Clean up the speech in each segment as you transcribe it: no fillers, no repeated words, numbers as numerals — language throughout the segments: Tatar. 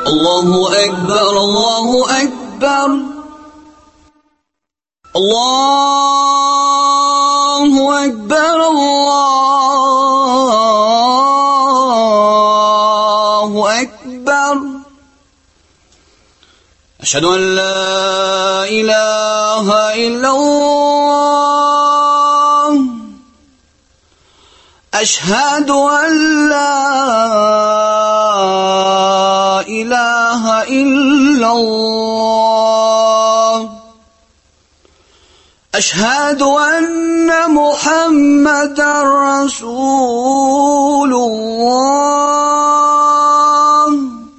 الله أكبر الله أكبر الله أكبر الله أكبر أشهد أن لا إله إلا الله أشهد أن لا إله إلا الله أشهد أن محمدا رسول الله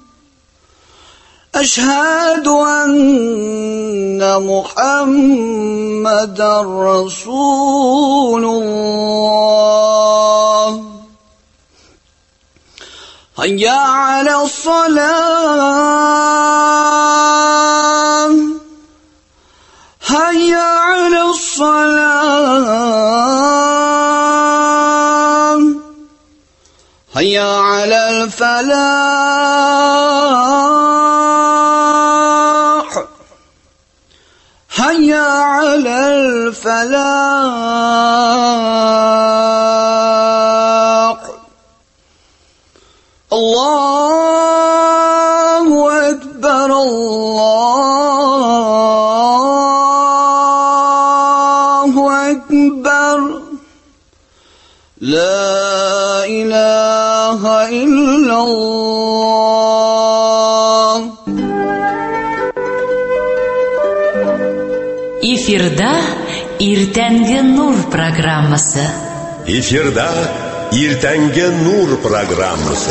أشهد أن محمدا رسول الله هيا على الصلاة هيا على الصلاة هيا على الفلاح هيا على الفلاح الله أكبر الله أكبر لا إله إلا الله. Эфирда Иртәнге нур программасы. Эфирда Иртәнге нур программасы.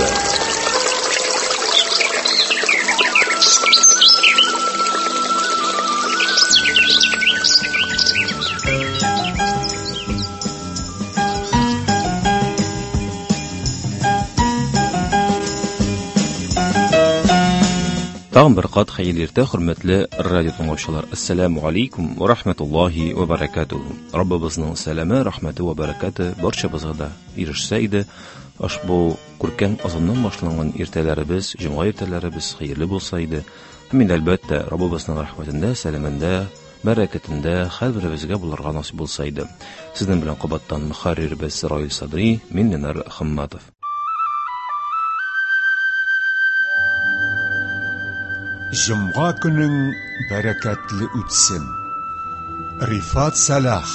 Тагын бер кат хәерле иртә, хөрмәтле радио тыңлаучылар. Ассаламу алейкум ва рахматуллахи ва баракатуху. Раббыбызның сәламе, рәхмәте ва баракаты барчабызга да ирешсә иде. Ашбу күркәм азаннан башланган иртәләребез, җомга иртәләребез хәерле булса иде. Мин әлбәттә Раббыбызның рәхмәтендә, сәламендә, бәрәкәтендә һәрберебезгә булырга насыйп булса иде. Сезнең белән кабаттан мөхәррирбез Раил Садри, мин Ленар Хамматов. Җомга көнең бәрәкәтле үтсен. Рифат Салах.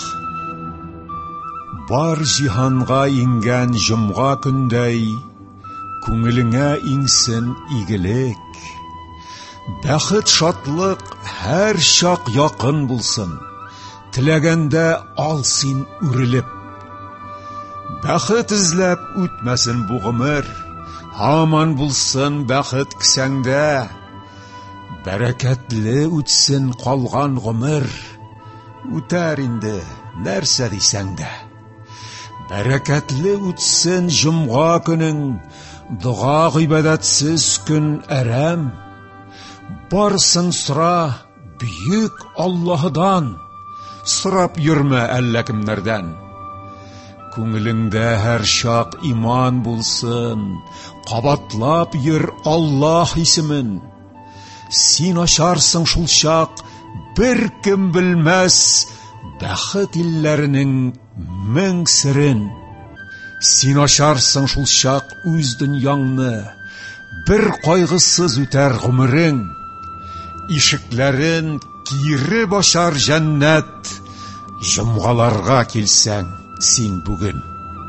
Бар җиһанга ингән җомга көндәй, күңелеңә иңсен игелек. Бәхет, шатлык һәр чак якын булсын. Теләгәндә ал син үрелеп. Бәхет эзләп үтмәсен бу гомер. Һаман булсын бәхет кесәңдә. Бәрәкәтле үтсен калган гомер. Үтәр инде нәрсә дисәң дә. Бәрәкәтле үтсен җомга көнең. Дуга гыйбадәтсез көн әрәм. Барсын сора бүйек Аллаһыдан. Сорап йөрмә әллә кемнәрдән. Күңелеңдә һәр чак иман булсын. Кабатлап йөр Аллаһ исемен. Син ачарсың шул чак, бер кем белмәс бәхет илләренең мең сирен. Син ачарсың шул чак үз дөньяңны, бер кайгысыз үтәр гомерең. Ишекләрен кире ачар җәннәт, җомгаларга килсәң син бүген.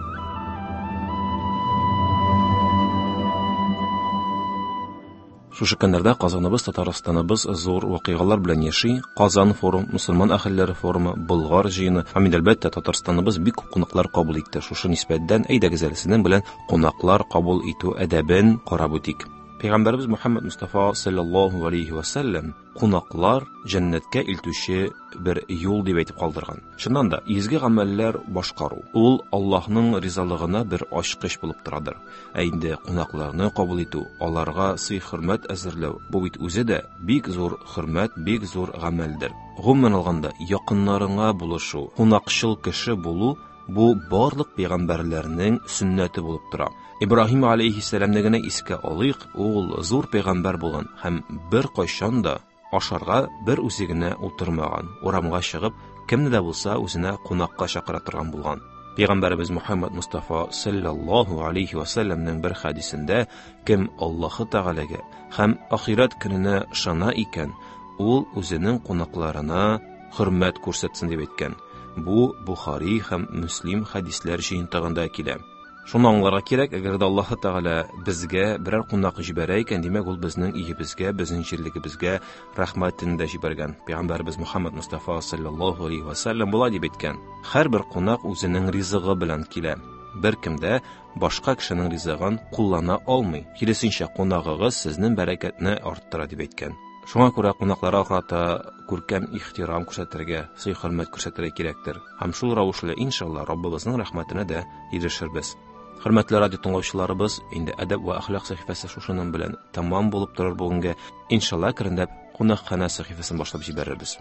Шушы көннәрдә Казаныбыз, Татарстаныбыз зур вакыйгалар белән яши. Казан форум, мусульман әһелләре форумы, Болгар җыены. Һәм әлбәттә Татарстаныбыз бик күп кунаклар кабул итте. Шушы нисбәттән әйдәгез әле сезнең белән кунаклар кабул итү әдәбен карап үтик. Пәйгамбәрбез Мөхәммәд Мустафа саллаллаһу алейхи ва саллям кунаклар җәннәткә илтүче бер юл дип әйтеп калдырган. Шуннан да изге гамәлләр башкару ул Аллаһның ризалыгына бер ачкыч булып торадыр. Ә инде кунакларны кабул итү, аларга сый-хөрмәт әзерләү, бу бит үзе дә бик зур хөрмәт, бик зур гамәлдер. Гомумән алганда, якыннарыңа булышу, кунакчыл кеше булу бу барлык пәйгамбәрләрнең сөннәте булып тора. Ибраһим алейхиссаламны гына искә алыйк, ул зур пәйгамбәр булган һәм бер кайчан да ашарга бер үзе генә утырмаган, урамга чыгып, кемне дә булса үзенә кунакка чакыра торган булган. Пәйгамбәрбез Мухаммад Мустафа саллаллаһу алейхи ва салламның бер хадисендә, кем Аллаһы Тәгаләгә һәм ахират көненә ышана икән, ул үзенең кунакларына хөрмәт күрсәтсен дип әйткән. Бу Бухари һәм Муслим хадисләр җыентыгында килә. Шуны аңларга кирәк, әгәр дә Аллаһы Тәгалә безгә берәр кунак җибәрә икән, димәк ул безнең иебезгә, безнең җирлегебезгә рәхмәтен дә җибәргән. Пәйгамбәрбез Мухаммад Мустафа саллаллаһу алейхи ва саллям була дип әйткән. Һәрбер кунак үзенең ризыгы белән килә. Беркем дә башка кешенең ризыгын куллана алмый. Киресенчә, кунагыгыз сезнең бәрәкәтне арттыра дип әйткән. Шуңа күрә кунакларга карата күркәм ихтирам күрсәтергә, сый-хөрмәт күрсәтергә кирәктер. Һәм шул рәвешле иншалла Раббыбызның рәхмәтенә дә ирешербез. Хөрмәтле радио тыңлаучыларыбыз, инде әдәп ва әхлак сәхифәсе шушының белән тәмам булып торыр бүгенгә. Иншалла кирендә кунакхана сәхифәсен башлап җибәрербез.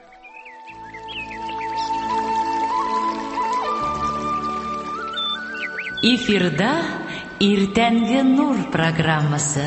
Эфирда Иртәнге нур программасы.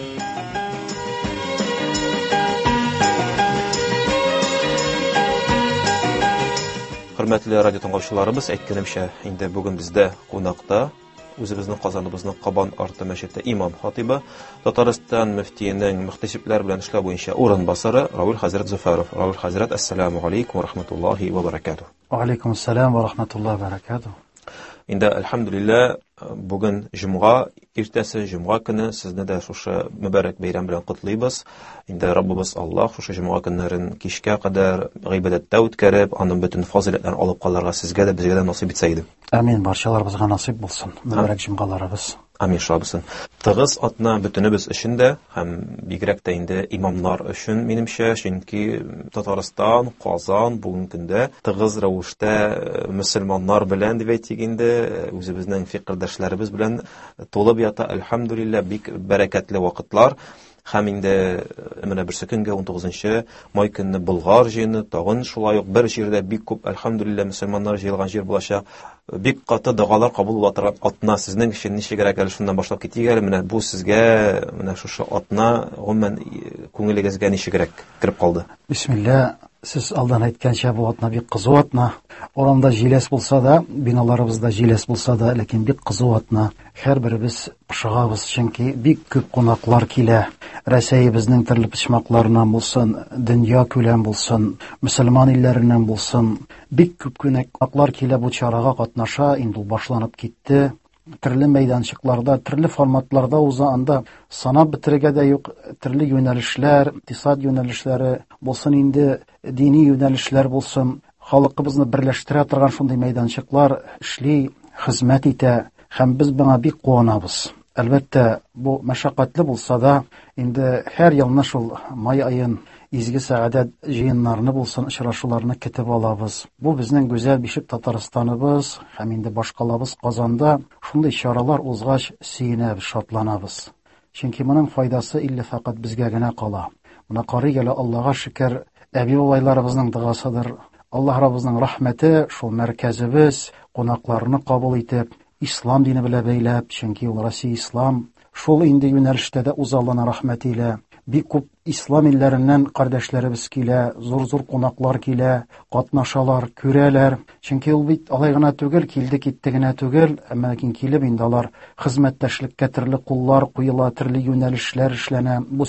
Хөрмәтле радио тыңлаучыларыбыз, әйткәнемчә, инде бүген бездә кунакта үзебезнең Казаныбызның Кабан арты мәчете имам хатибы, Татарстан мөфтиенең мөхтәсибләр белән эшләр буенча урынбасары Равил хәзрәт Зөфәров. Равил хәзрәт, ассаламу алейкум ва рахматуллаһи ва баракатуһ. Ва алейкум ассалам ва рахматуллаһи ва баракатуһ. Инде әлхәмдүлилләh, бүген җомга, иртәсе җомга көне сезне дә шушы мөбарәк бәйрәм белән котлыйбыз. Инде Раббыбыз Аллаһ шушы җомга көннәрен кичкә кадәр гыйбадәттә үткәреп, аның бөтен фазилатларын алып калырга сезгә дә, безгә дә насыйп итсә иде. Амин, барчаларыбызга насыйп булсын. Мөбарәк җомгаларыбыз. Амин шабысын. Тыгыз атна бөтенебез өчен дә һәм бигрәк тә инде имамнар өчен, минемчә, чөнки Татарстан, Казан бүген көндә тыгыз рәвештә мөселманнар белән дип әйтик инде, үзебезнең фикердәшләребез белән тулып ята, әлхәмдүлилләh, бик бәрәкәтле вакытлар. Һәм инде менә берсе көнгә 19 май көнне Болгар җыены, тагын шулай ук бер җирдә бик күп әлхәмдүлилләh мөселманнар җыелган җир булачак. Бик каты дугалар кабул була торган атна сезнең өчен ничегрәк әле шуннан башлап китик әле, менә бу сезгә менә шушы атна гомумән күңелегезгә ничегрәк кирип калды? Бисмилlah. Сез алдан әйткәнчә, бу атна бик кызу атна. Урамда җиләс булса да, биналарыбызда җиләс булса да, ләкин бик кызу атна. Һәрберебез пошыгабыз, чөнки бик күп кунаклар килә. Рәсәйебезнең төрле почмакларыннан булсын, дөнья күләм булсын, мөселман илләреннән булсын, бик күп кунаклар килә бу чарага катнаша. Инде ул башланып китте. Төрле мәйданчыкларда, төрле форматларда уза, анда санап бетерергә дә юк. Төрле юнәлешләр, икътисад юнәлешләре булсын, инде дини юнәлешләр булсын, халыкыбызны берләштерә торган шундый мәйданчыклар эшли, хезмәт итә, һәм без моңа бик куанабыз. Әлбәттә, бу мәшәкатьле булса да, инде һәр елны шул май айын изге сәгадәт җыеннарны булсын, очрашуларны көтеп алабыз. Бу безнең гүзәл бишек Татарстаныбыз һәм инде башкалабыз Казанда шундый чаралар узгач сөенәбез, шатланабыз. Чөнки моның файдасы илле фақат безгә генә кала. Моны карый әле, Аллаһка шөкер, әби бабайларыбызның дуасыдыр. Аллаһ Раббыбызның рәхмәте шул мәркәзебез кунакларны кабул итеп, ислам дине белән бәйләп, чөнки ул Россия ислам, шул инде юнәлештә дә узаллана рәхмәт илә. Бик күп ислам илләреннән кардәшләребез килә, зур-зур кунаклар килә, катнашалар, күрәләр. Чөнки ул бит алай гына түгел, килде китте генә түгел, әмма ләкин килеп инде алар хезмәттәшлеккә төрле куллар куела, төрле юнәлешләр эшләнә. Бу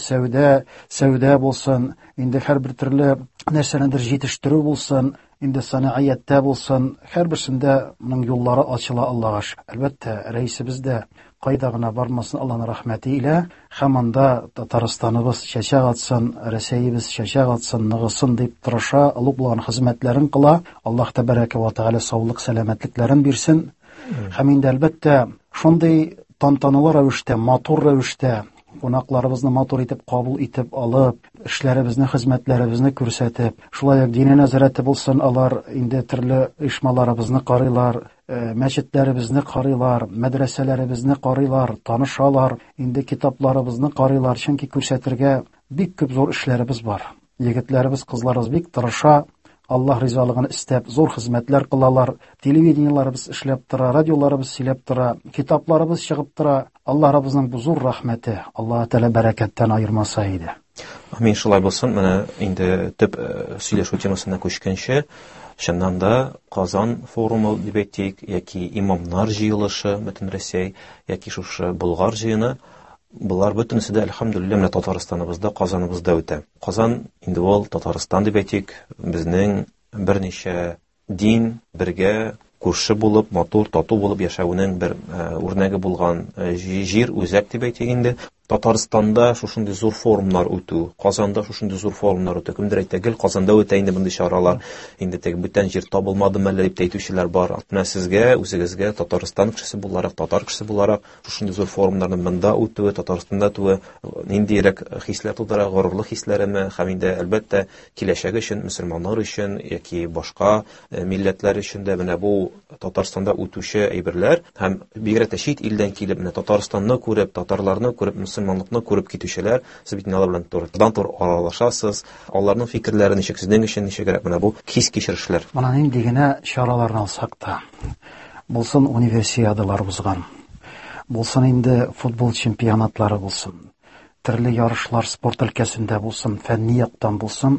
сәүдә булсын, инде һәрбер төрле нәрсәнедер җитештерү булсын, инде санаияттә булсын, һәрберсендә моның юллары ачыла, Аллаһка шөкер. Әлбәттә, рәисебез дә кайда гына бармасын, Аллаһның рәхмәте илә, һәм анда Татарстаныбыз чәчәк атсын, Рәсәйебез чәчәк атсын, ныгысын дип тырыша, олуг булган хезмәтләрен кыла. Аллаһ тәбәрәкә ва тәгалә саулык, сәламәтлекләрен бирсен. Һәм инде әлбәттә, шундый тантаналы рәвештә, матур рәвештә кунакларыбызны матур итеп кабул итеп алып, эшләребезне, хезмәтләребезне күрсәтеп, шулай ук дине нәзарәте булсын, алар инде төрле оешмаларыбызны карыйлар, мәчетләребезне карыйлар, мәдрәсәләребезне карыйлар, танышалар, инде китапларыбызны карыйлар, чөнки күрсәтергә бик күп зур эшләребез бар. Егетләребез, кызларыбыз бик тырыша, Аллаһ ризалыгын истәп, зур хезмәтләр кылалар, телевидениеларыбыз эшләп тора, радиоларыбыз сөйләп тора, китапларыбыз чыгып тора. Аллаһыбызның бу зур рәхмәте, Аллаһ Тәала бәрәкәттән айырмаса иде. Амин, шулай булсын. Менә инде төп сөйләшү темасына күчкәнче, чыннан да Казан форумы дип әйтик, яки имамнар җыелышы бөтен Россия, яки шушы Болгар җыены, булар бөтенесе дә әлхәмдүлилләh менә Татарстаныбызда, Казаныбызда үтә. Казан инде ул Татарстан дип әйтик, безнең берничә дин бергә күрше булып, матур, тату булып яшәүнең бер үрнәге булган җир, үзәк дип әйтик инде. Татарстанда шушындый зур форумнар үтү, Казанда шушындый зур форумнар үтә. Кемдер әйтә, гел Казанда үтә инде мондый чаралар. Инде теге бүтән җир табылмадымы әллә дип әйтүчеләр бар. Менә сезгә, үзегезгә Татарстан кешесе буларак, татар кешесе буларак шушындый зур форумнарның монда үтүе, Татарстанда үтүе ниндирәк хисләр тудыра, горурлык хисләреме, һәм инде әлбәттә киләчәге өчен, мөселманнар өчен яки башка милләтләр өчен дә менә бу Татарстанда үтүче әйберләр һәм бигрәк тә чит илдән килеп, менә Татарстанны күреп, татарларны күреп, мөселманлыкны күреп китүчеләр, сез бит алар белән турыдан-тур аралашасыз, аларның фикерләре ничек, сезнең өчен ничегрәк менә бу хис кичерешләр. Менә нинди генә чараларны алсак та, булсын универсиадалар узган, булсын инде футбол чемпионатлары булсын, төрле ярышлар спорт өлкәсендә булсын, фәнни яктан булсын,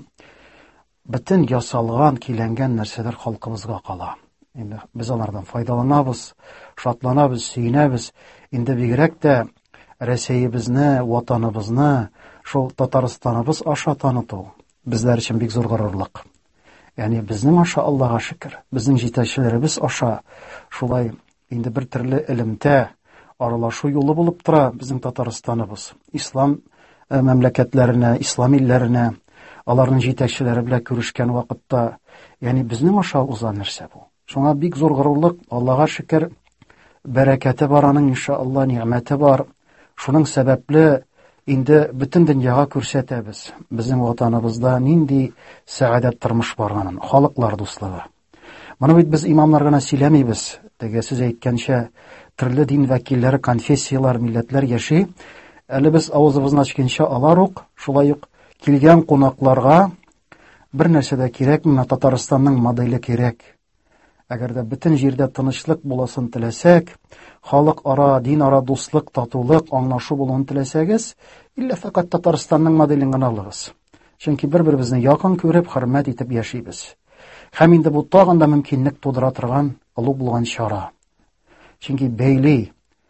бөтен ясалган, киләнгән нәрсәләр халкыбызга кала. Инде без алардан файдаланабыз, шатланабыз, сөенәбез. Инде бигрәк тә Россиябезне, ватаныбызны, шул Татарстаныбыз аша таныту безләр өчен бик зур горурлык. Ягъни безнең аша, Аллаһка шөкер, безнең җитәкчеләребез аша шулай инде бер төрле элемтә аралашу юлы булып тора безнең Татарстаныбыз. Ислам мәмләкәтләренә, ислам илләренә аларның җитәкчеләре белән күрешкән вакытта, ягъни безнең аша узган нәрсә бу. Шуңа бик зур горурлык, Аллаһка шөкер, бәрәкәте бар аның, иншаалла, ниъмәте бар. Шуның сәбәпле инде бөтен дөньяга күрсәтәбез. Безнең ватаныбызда нинди сәгадәт тормыш барганын, халыклар дуслыгы. Моны бит без имамнар гына сөйләмибез. Теге сез әйткәнчә, төрле дин вәкилләре, конфессиялар, милләтләр яши. Әле без авызыбызны ачканча алар ук, шулай ук килгән кунакларга бер нәрсә дә кирәк, менә Татарстанның моделе кирәк. Әгәр дә бөтен җирдә тынычлык буласын теләсәк, халык ара, дин ара дуслык, татулык, аңлашу булуын теләсәгез, иллә фақат Татарстанның моделен гына алыгыз. Чөнки бер-беребезне якын күреп, хөрмәт итеп яшибез. Һәм инде бу тагын да мөмкинлек тудыра торган олуг булган чара. Чөнки бәйли,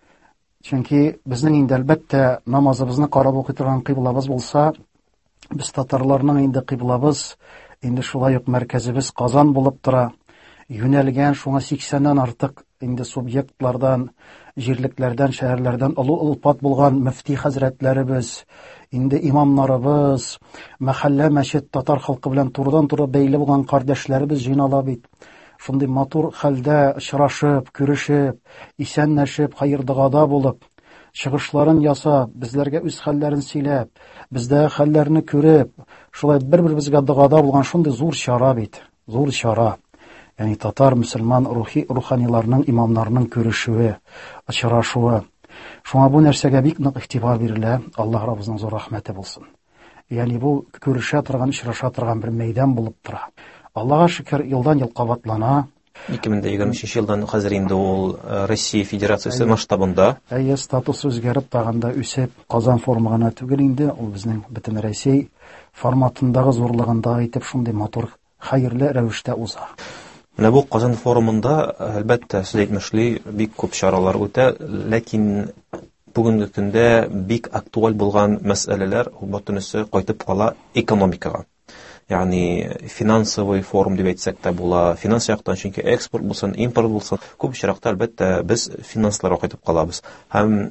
чөнки безнең инде әлбәттә намазыбызны карап укый торган кыйблабыз булса, без татарларның инде кыйблабыз, инде шулай ук мәркәзебез Казан булып тора. Юнәлгән шуңа 80-нән артык инде субъектлардан, җирлекләрдән, шәһәрләрдән олуг-олпат булган мөфти хәзрәтләребез, инде имамнарыбыз, мәхәллә мәчет татар халкы белән турыдан-туры бәйле булган кардәшләребез җыйнала бит. Шундый матур хәлдә очрашып, күрешеп, исәнләшеп, хәер-догада булып, чыгышларын ясап, безләргә үз хәлләрен сөйләп, бездә хәлләрне күреп, шулай бер-беребезгә догада булган шундый зур чара бит, зур чара. Ягъни татар мөселман руханиларның, имамнарның күрешүе, очрашуы. Шуңа бу нәрсәгә бик нык игътибар бирелә. Аллаһ Раббыбызның зур рәхмәте булсын. Ягъни бу күрешә торган, очраша торган бер мәйдан булып тора. Аллаһка шөкер, елдан-ел кабатлана. 2023 елдан хәзер инде ул Россия Федерациясе масштабында. Статус үзгәреп тагында үсеп, Казан форумы гына түгел инде, ул безнең бөтен Россия форматындагы зурлыгында әйтеп шундый матур, хәерле рәвештә уза. Менә бу Казан форумында әлбәттә сез әйтмешли бик күп чаралар үтә, ләкин бүгенге көндә бик актуаль булган мәсьәләләр бөтенесе кайтып кала экономикага. Ягъни финансовый форум дип әйтсәк тә була, финанс яктан, чөнки экспорт булсын, импорт булсын, күп очракта әлбәттә без финансларга кайтып калабыз. Һәм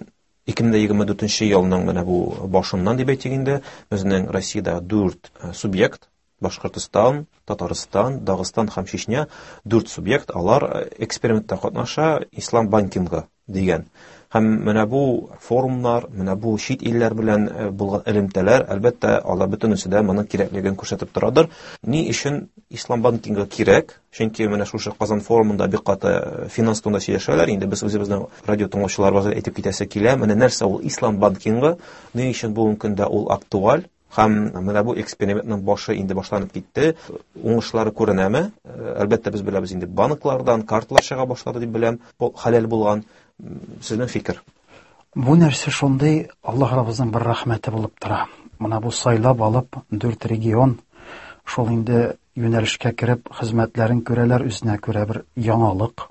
2024 елның менә бу башыннан дип әйтик инде, безнең Россиядә 4 субъект, Башкортстан, Татарстан, Дагыстан һәм Чечня, 4 субъект, алар экспериментта катнаша ислам банкингы дигән. Һәм менә бу форумнар, менә бу чит илләр белән булган элемтәләр, әлбәттә, алар бөтенесе дә моның кирәклеген күрсәтеп торадыр. Ни өчен ислам банкингы кирәк? Чөнки менә шушы Казан форумында бик каты финанс турында сөйләшәләр. Инде без үзебезнең радио тыңлаучыларыбызга әйтеп китәсе килә. Менә нәрсә ул ислам банкингы? Ни өчен бүгенге көндә ул актуаль? Һәм менә бу экспериментның башы инде башланып китте. Уңышлары күренәме? Әлбәттә без беләбез инде банклардан карталар чыга башлады дип беләм. Бу хәләл булган. Сезнең фикер? Бу нәрсә шундый Аллаһ Раббыбызның бер рәхмәте булып тора. Менә бу сайлап алып 4 регион шул инде юнәлешкә кереп хезмәтләрен күрәләр, үзенә күрә бер яңалык.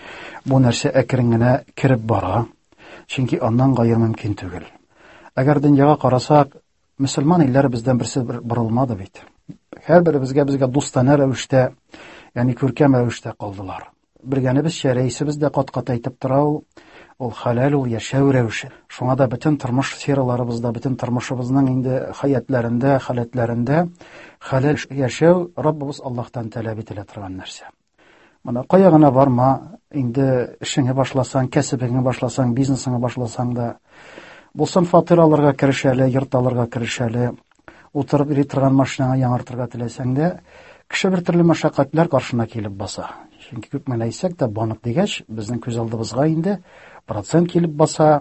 Бу нәрсә әкрен генә киреп бара. Чөнки аннан гайыр мөмкин түгел. Әгәр дөньяга карасак, мөселман илләре бездән берсе борылмады бит. Һәрберебезгә дустана рәвештә, ягъни күркәм рәвештә калдылар. Бергәнебезчә рәисебез дә кат-кат әйтеп тора, ул хәләл, ул яшәү рәвеше. Шуңа да бөтен тормыш сфераларыбызда, бөтен тормышыбызның инде хаятларында, халәтләрендә хәләл яшәү Раббыбыз Аллаһтан таләп ителә торган нәрсә. Менә кая гына барма, инде эшеңне башласаң, кәсебеңне башласаң, бизнесыңны башласаң да, булсын фатир алырга керешәле, йорт алырга керешәле, утырып йөри торган машинаңа яңартырга теләсәң дә, кеше бер төрле мәшәкатьләр каршына килеп баса. Чөнки күп мәләйсәк тә банк дигәч, безнең күз алдыбызга инде процент килеп баса,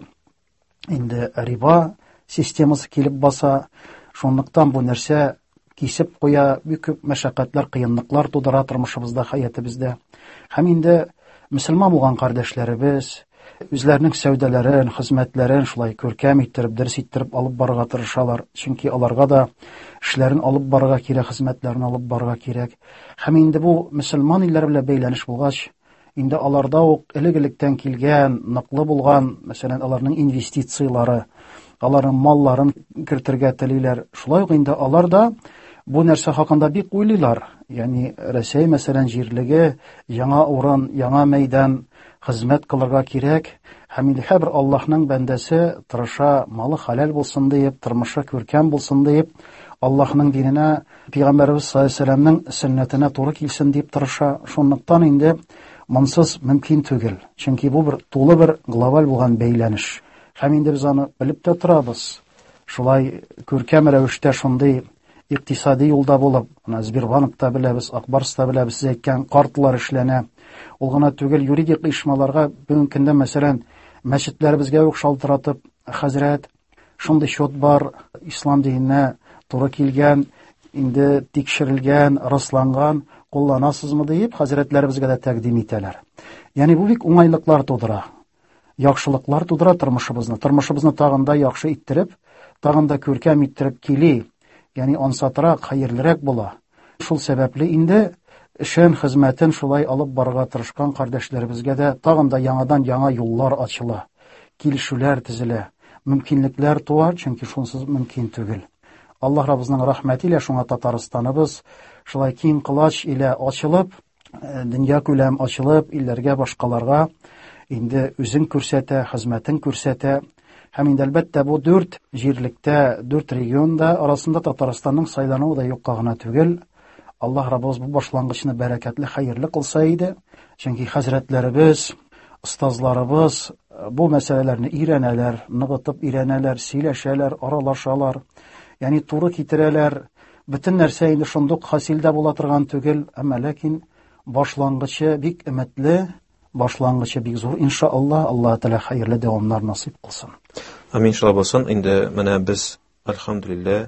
инде риба системасы килеп баса. Шунлыктан бу нәрсә кисеп куя, бик күп мәшәкатьләр, кыенлыклар тудыра тормышыбызда, хаятыбызда. Һәм инде мөселман булган кардәшләребез үзләренең сәүдәләрен, хезмәтләрен шулай күркәм иттереп, дөрес иттереп алып барырга тырышалар. Чөнки аларга да эшләрен алып барырга кирәк, хезмәтләрен алып барырга кирәк. Һәм инде бу мөселман илләр белән бәйләнеш булгач, инде аларда ук элек-электән килгән, ныклы булган, мәсәлән, аларның инвестициялары, аларның малларын кертергә телиләр. Шулай ук инде алар да бу нәрсә хакында бик уйлыйлар. Ягъни Россия мәсәлән җирлеге, яңа урын, яңа мәйдан, хезмәт кылырга кирәк. Һәм инде һәр Аллаһның бәндәсе тырыша, малы хәләл булсын дип, тормышы күркәм булсын дип, Аллаһның диненә, Пәйгамбәрбез саллаллаһу алейһи ва сәлләмнең сөннәтенә туры килсен дип тырыша. Шунлыктан инде монсыз мөмкин түгел. Чөнки бу бер тулы бер глобаль булган бәйләнеш. Һәм инде без аны белеп тә торабыз. Шулай күркәм рәвештә шундый икътисади юлда булып, Сбербанкта беләбез, Акбарста беләбез, сез әйткән картлар эшләнә. Ул гына түгел, юридик оешмаларга бүгенге көндә мәсәлән мәчетләребезгә үк шалтыратып, хәзрәт, шундый счет бар, ислам диненә туры килгән, инде тикшерелгән, расланган, кулланасызмы дип хәзрәтләребезгә дә тәкъдим итәләр. Ягъни бу бик уңайлыклар тудыра. Яхшылыклар тудыра тормышыбызны тагын да яхшы иттереп, тагын да күркәм иттереп кили. Ягъни ансатрак, хәерлерәк була. Шул сәбәпле инде эшен, хезмәтен шулай алып барырга тырышкан кардәшләребезгә дә тагын да яңадан яңа юллар ачыла. Килешүләр төзелә, мөмкинлекләр туа, чөнки шунсыз мөмкин түгел. Аллаһ Раббыбызның рәхмәте илә шуңа Татарстаныбыз шулай киң кылач илә ачылып, дөнья күләм ачылып, илләргә, башкаларга инде үзен күрсәтә, хезмәтен күрсәтә. Һәм инде әлбәттә бу 4 җирлектә, 4 регионда арасында Татарстанның сайлануы да юкка гына түгел. Аллаһ Раббыбыз бу башлангычны бәрәкәтле, хәерле кылса иде. Чөнки хәзрәтләребез, остазларыбыз бу мәсьәләләрне өйрәнәләр, ныгытып өйрәнәләр, сөйләшәләр, аралашалар. Ягъни туры китерәләр. Бөтен нәрсә инде шундук хасилдә була торган түгел, әмма ләкин башлангычы бик өметле, башлангычы бик зур. Иншааллах, Аллаһ Тәала хәерле дәвамнар насыйп кылсын. Амин, иншалла булсын. Инде менә без альхамдулиллах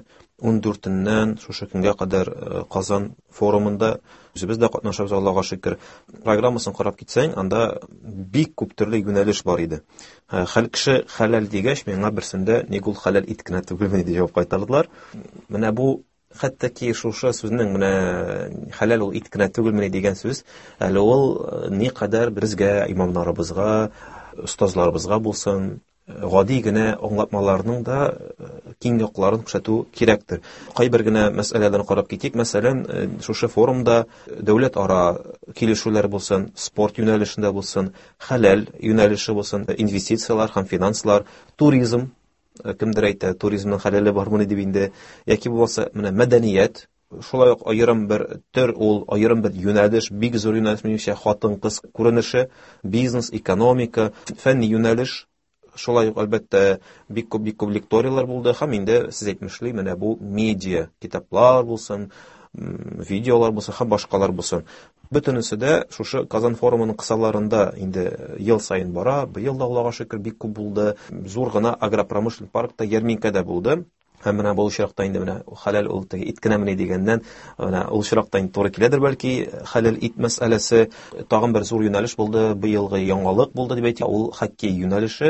14-ннән шушы көнгә кадәр Казан форумында үзебез дә катнашабыз, Аллаһка шөкер. Программасын карап китсәң, анда бик күп төрле юнәлеш бар иде. Хәл кеше хәләл дигәч, миңа берсендә ник ул хәләл ит кенә түгелме дип җавап кайтардылар. Менә бу хәтта ки шушы сүзнең менә хәләл ул ит кенә түгелме дигән сүз, әле ул никадәр безгә, имамнарыбызга, остазларыбызга булсын, гади генә аңлатмаларның да киң якларын күрсәтү кирәктер. Кайбер генә мәсьәләләрне карап китик. Мәсәлән, шушы форумда дәүләт ара килешүләр булсын, спорт юнәлешендә булсын, хәләл юнәлеше булсын, инвестициялар һәм финанслар, туризм, кемдер әйтә, туризмның хәләле бармы дип инде, яки булса менә мәдәният, шулай ук аерым бер төр, ул аерым бер юнәлеш, бик зур юнәлеш, минемчә хатын-кыз күренеше, бизнес, экономика, фәнни юнәлеш. Шулай ук әлбәттә бик күп лекториялар булды. Һәм инде сез әйтмешли, менә бу медиа, китаплар булсын, видеолар булсын, һәм башкалар булсын. Бөтенесе дә шушы Казан форумының кысаларында инде ел сайын бара. Быел да Аллаһка шөкер бик күп булды. Зур гына агропромышлен паркта ярминкәдә булды. Һәм менә бу очракта инде менә хәләл ул теге ит кенәмени дигәннән, менә ул очракта инде туры киләдер бәлки, хәләл ит мәсьәләсе тагын бер зур юнәлеш булды, быелгы яңалык булды дип әйтә, ул хоккей юнәлеше.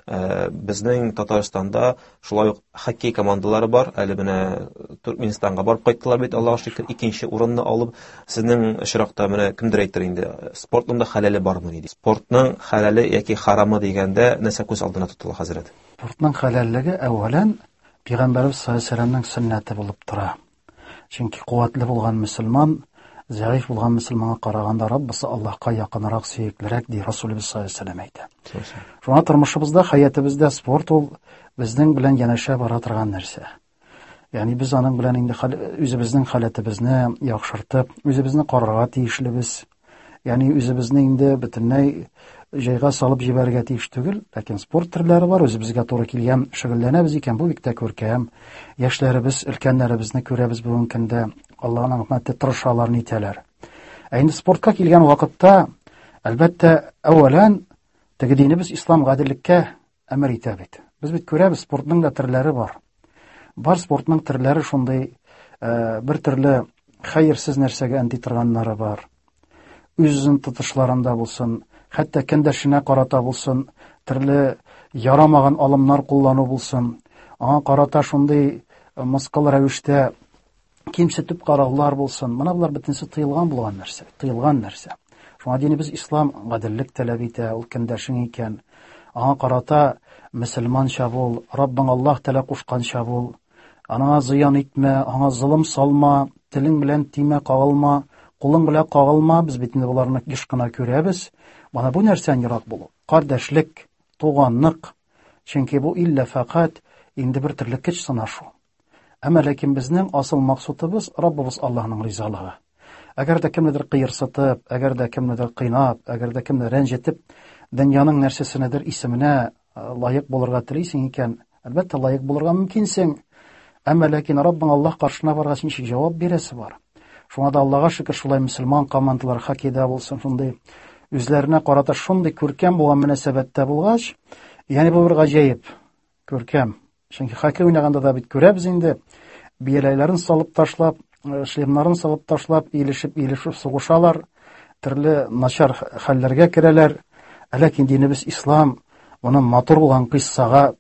Безнең Татарстанда шулай ук хоккей командалары бар. Әле менә Туркменстанга барып кайттылар бит, Аллаһка шөкер, икенче урынны алып. Сезнең очракта менә кемдер әйтер инде, спортның хәләле бармы диде. Спортның хәләле яки харамы дигәндә нәрсә күз алдына тотыла хәзрәт? Спортның хәләллеге әүвәлән Пәйгамбәрбез саллаллаһу алейһи ва сәлләмнең сөннәте булып тора. Чөнки куәтле булган мөселман, зәгыйф булган мөселманга караганда Раббысы Аллаһка якынрак, сөеклерәк ди Расулыбыз саллаллаһу алейһи ва сәлләм әйтә. Шуңа тормышыбызда, хаятыбызда спорт ул безнең белән янәшә бара торган нәрсә. Ягъни без аның белән инде үзебезнең халәтебезне яхшыртып, үзебезне карарга тиешлебез. Ягъни үзебезне инде бөтенләй җайга салып җибәрергә тиеш түгел, ләкин спорт төрләре бар, үзебезгә туры килгән шөгыльләнәбез икән, бу бик тә күркәм. Яшьләребез, өлкәннәребезне күрәбез бүгенге көндә, Аллаһның рәхмәте тырышалар, нитәләр. Ә инде спортка килгән вакытта, әлбәттә, әүвәлән теге динебез ислам гаделлеккә әмер итә бит. Без бит күрәбез, спортның да төрләре бар. Бар спортның төрләре шундый, бер төрле хәерсез нәрсәгә әнти торганнары бар. Үзен тотышларында булсын, хәтта көндәшенә карата булсын, төрле ярамаган алымнар куллану булсын, аңа карата шундый мыскыл рәвештә кимсетеп караулар булсын. Менә булар бөтенсе тыелган булган нәрсә, тыелган нәрсә. Шуңа динебез ислам гаделлек таләп итә, ул көндәшең икән. Аңа карата мөселманча бул, Раббың Аллаһ тәлә кушканча бул. Аңа зыян итмә, аңа зулым салма, телең белән тимә, кагылма, кулың белән кагылма. Без бит инде буларны еш кына күрәбез. Бана бу нәрсән ярак булу. Кардәшлек, туганлык. Чөнки бу илля фақат инде бер төрле көч сынашу. Әмма ләкин безнең асыл максатыбыз Раббыбыз Аллаһның ризалыгы. Әгәр дә кемнедер кыерсытып, әгәр дә кемнедер кыйнап, әгәр дә кемне рәнҗетеп, дөньяның нәрсәсенедер исеменә лаек булырга телисең икән, әлбәттә лаек булырга мөмкинсең. Әмма ләкин Раббың Аллаһ каршына баргач ничек җавап бирәсе бар. Шуңа да Аллаһка шөкер шулай мөселман командалар хоккейда булсын, шундый үзләренә карата шундый күркәм булган мөнәсәбәттә булгач, ягъни бу бер гаҗәеп, күркәм. Чөнки хоккей уйнаганда да бит күрәбез инде, бияләйләрен салып ташлап, шлемнарын салып ташлап, илешеп сугышалар, төрле начар хәлләргә керәләр. Ләкин динебез ислам моны матур булган кыссага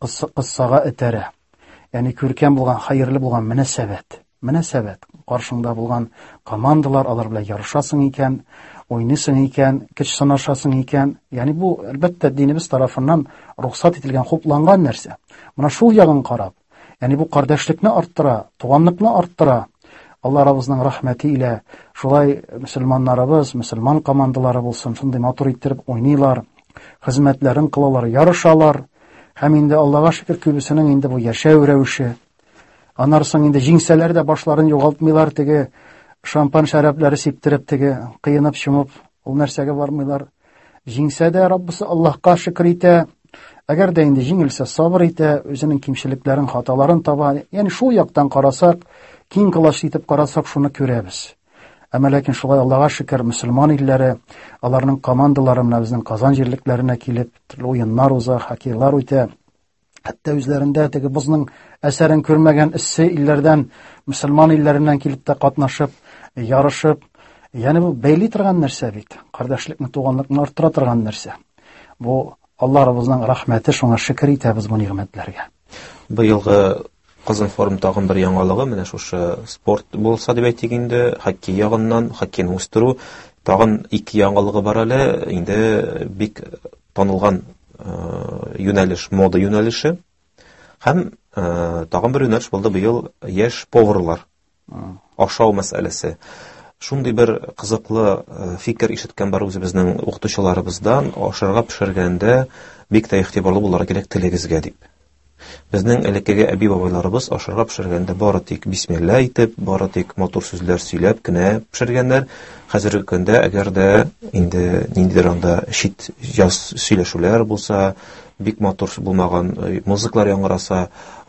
этәрә. Ягъни күркәм булган, хәерле булган мөнәсәбәт. Каршыңда булган командалар, алар белән ярышасың икән, уйнысың икән, көч сынашасың икән. Ягъни бу әлбәттә динебез тарафыннан рөхсәт ителгән, хупланган нәрсә. Менә шул ягын карап, ягъни бу кардәшлекне арттыра, туганлыкны арттыра. Алла Раббыбызның рәхмәте илә шулай мөселманнарыбыз, мөселман командалары булсын, шундый матур иттереп уйныйлар, хезмәтләрен кылалар, ярышалар. Һәм инде Аллаһка шөкер күбесенең инде бу яшәү рәвеше. Анарсын инде җиңсәләр дә башларын югалтмыйлар, теге шампан шәрәпләре сиптереп, теге кыенып чумып, ул нәрсәгә бармыйлар. Җиңсә дә Раббысы Аллаһка шөкер итә. Әгәр дә инде җиңелсә сабыр итә, үзенең кимчелекләрен, хаталарын таба. Ягъни шул яктан карасак, киң кылач итеп карасак, шуны күрәбез. Әмма ләкин шулай Аллаһка шөкер мөселман илләре, аларның командалары менә безнең Казан җирлекләренә килеп, төрле уеннар уза, хоккейлар үтә. Хәтта үзләрендә теге безнең әсәрен күрмәгән эссе илләрдән, мөселман илләреннән килеп тә катнашып, ярышып, ягъни бу бәйли торган нәрсә бит. Кардәшлекне, туганлыкны арттыра торган нәрсә. Бу Аллаһыбызның рәхмәте, шуңа шөкер итәбез бу нигъмәтләргә. Быелгы Казан форум тагын бер яңалыгы менә шушы спорт булса дип әйтик инде, хоккей ягыннан, хоккейны үстерү, тагын ике яңалыгы бар әле, инде бик танылган юнәлеш, мода юнәлеше. Һәм тагын бер юнәлеш булды быел, яшь поварлар, ашау мәсьәләсе. Шундый бер кызыклы фикер ишеткән бар үзебезнең укытучыларыбыздан, ашарга пешергәндә бик тә игътибарлы булырга кирәк телегезгә дип. Безнең элеккеге әби-бабайларыбыз ашарга пешергәндә бары тик бисмилла әйтеп, бары тик матур сүзләр сөйләп кенә пешергәннәр. Хәзерге көндә әгәр дә инде ниндидер анда шит яз сөйләшүләр булса, бик матур булмаган музыклар яңгыраса,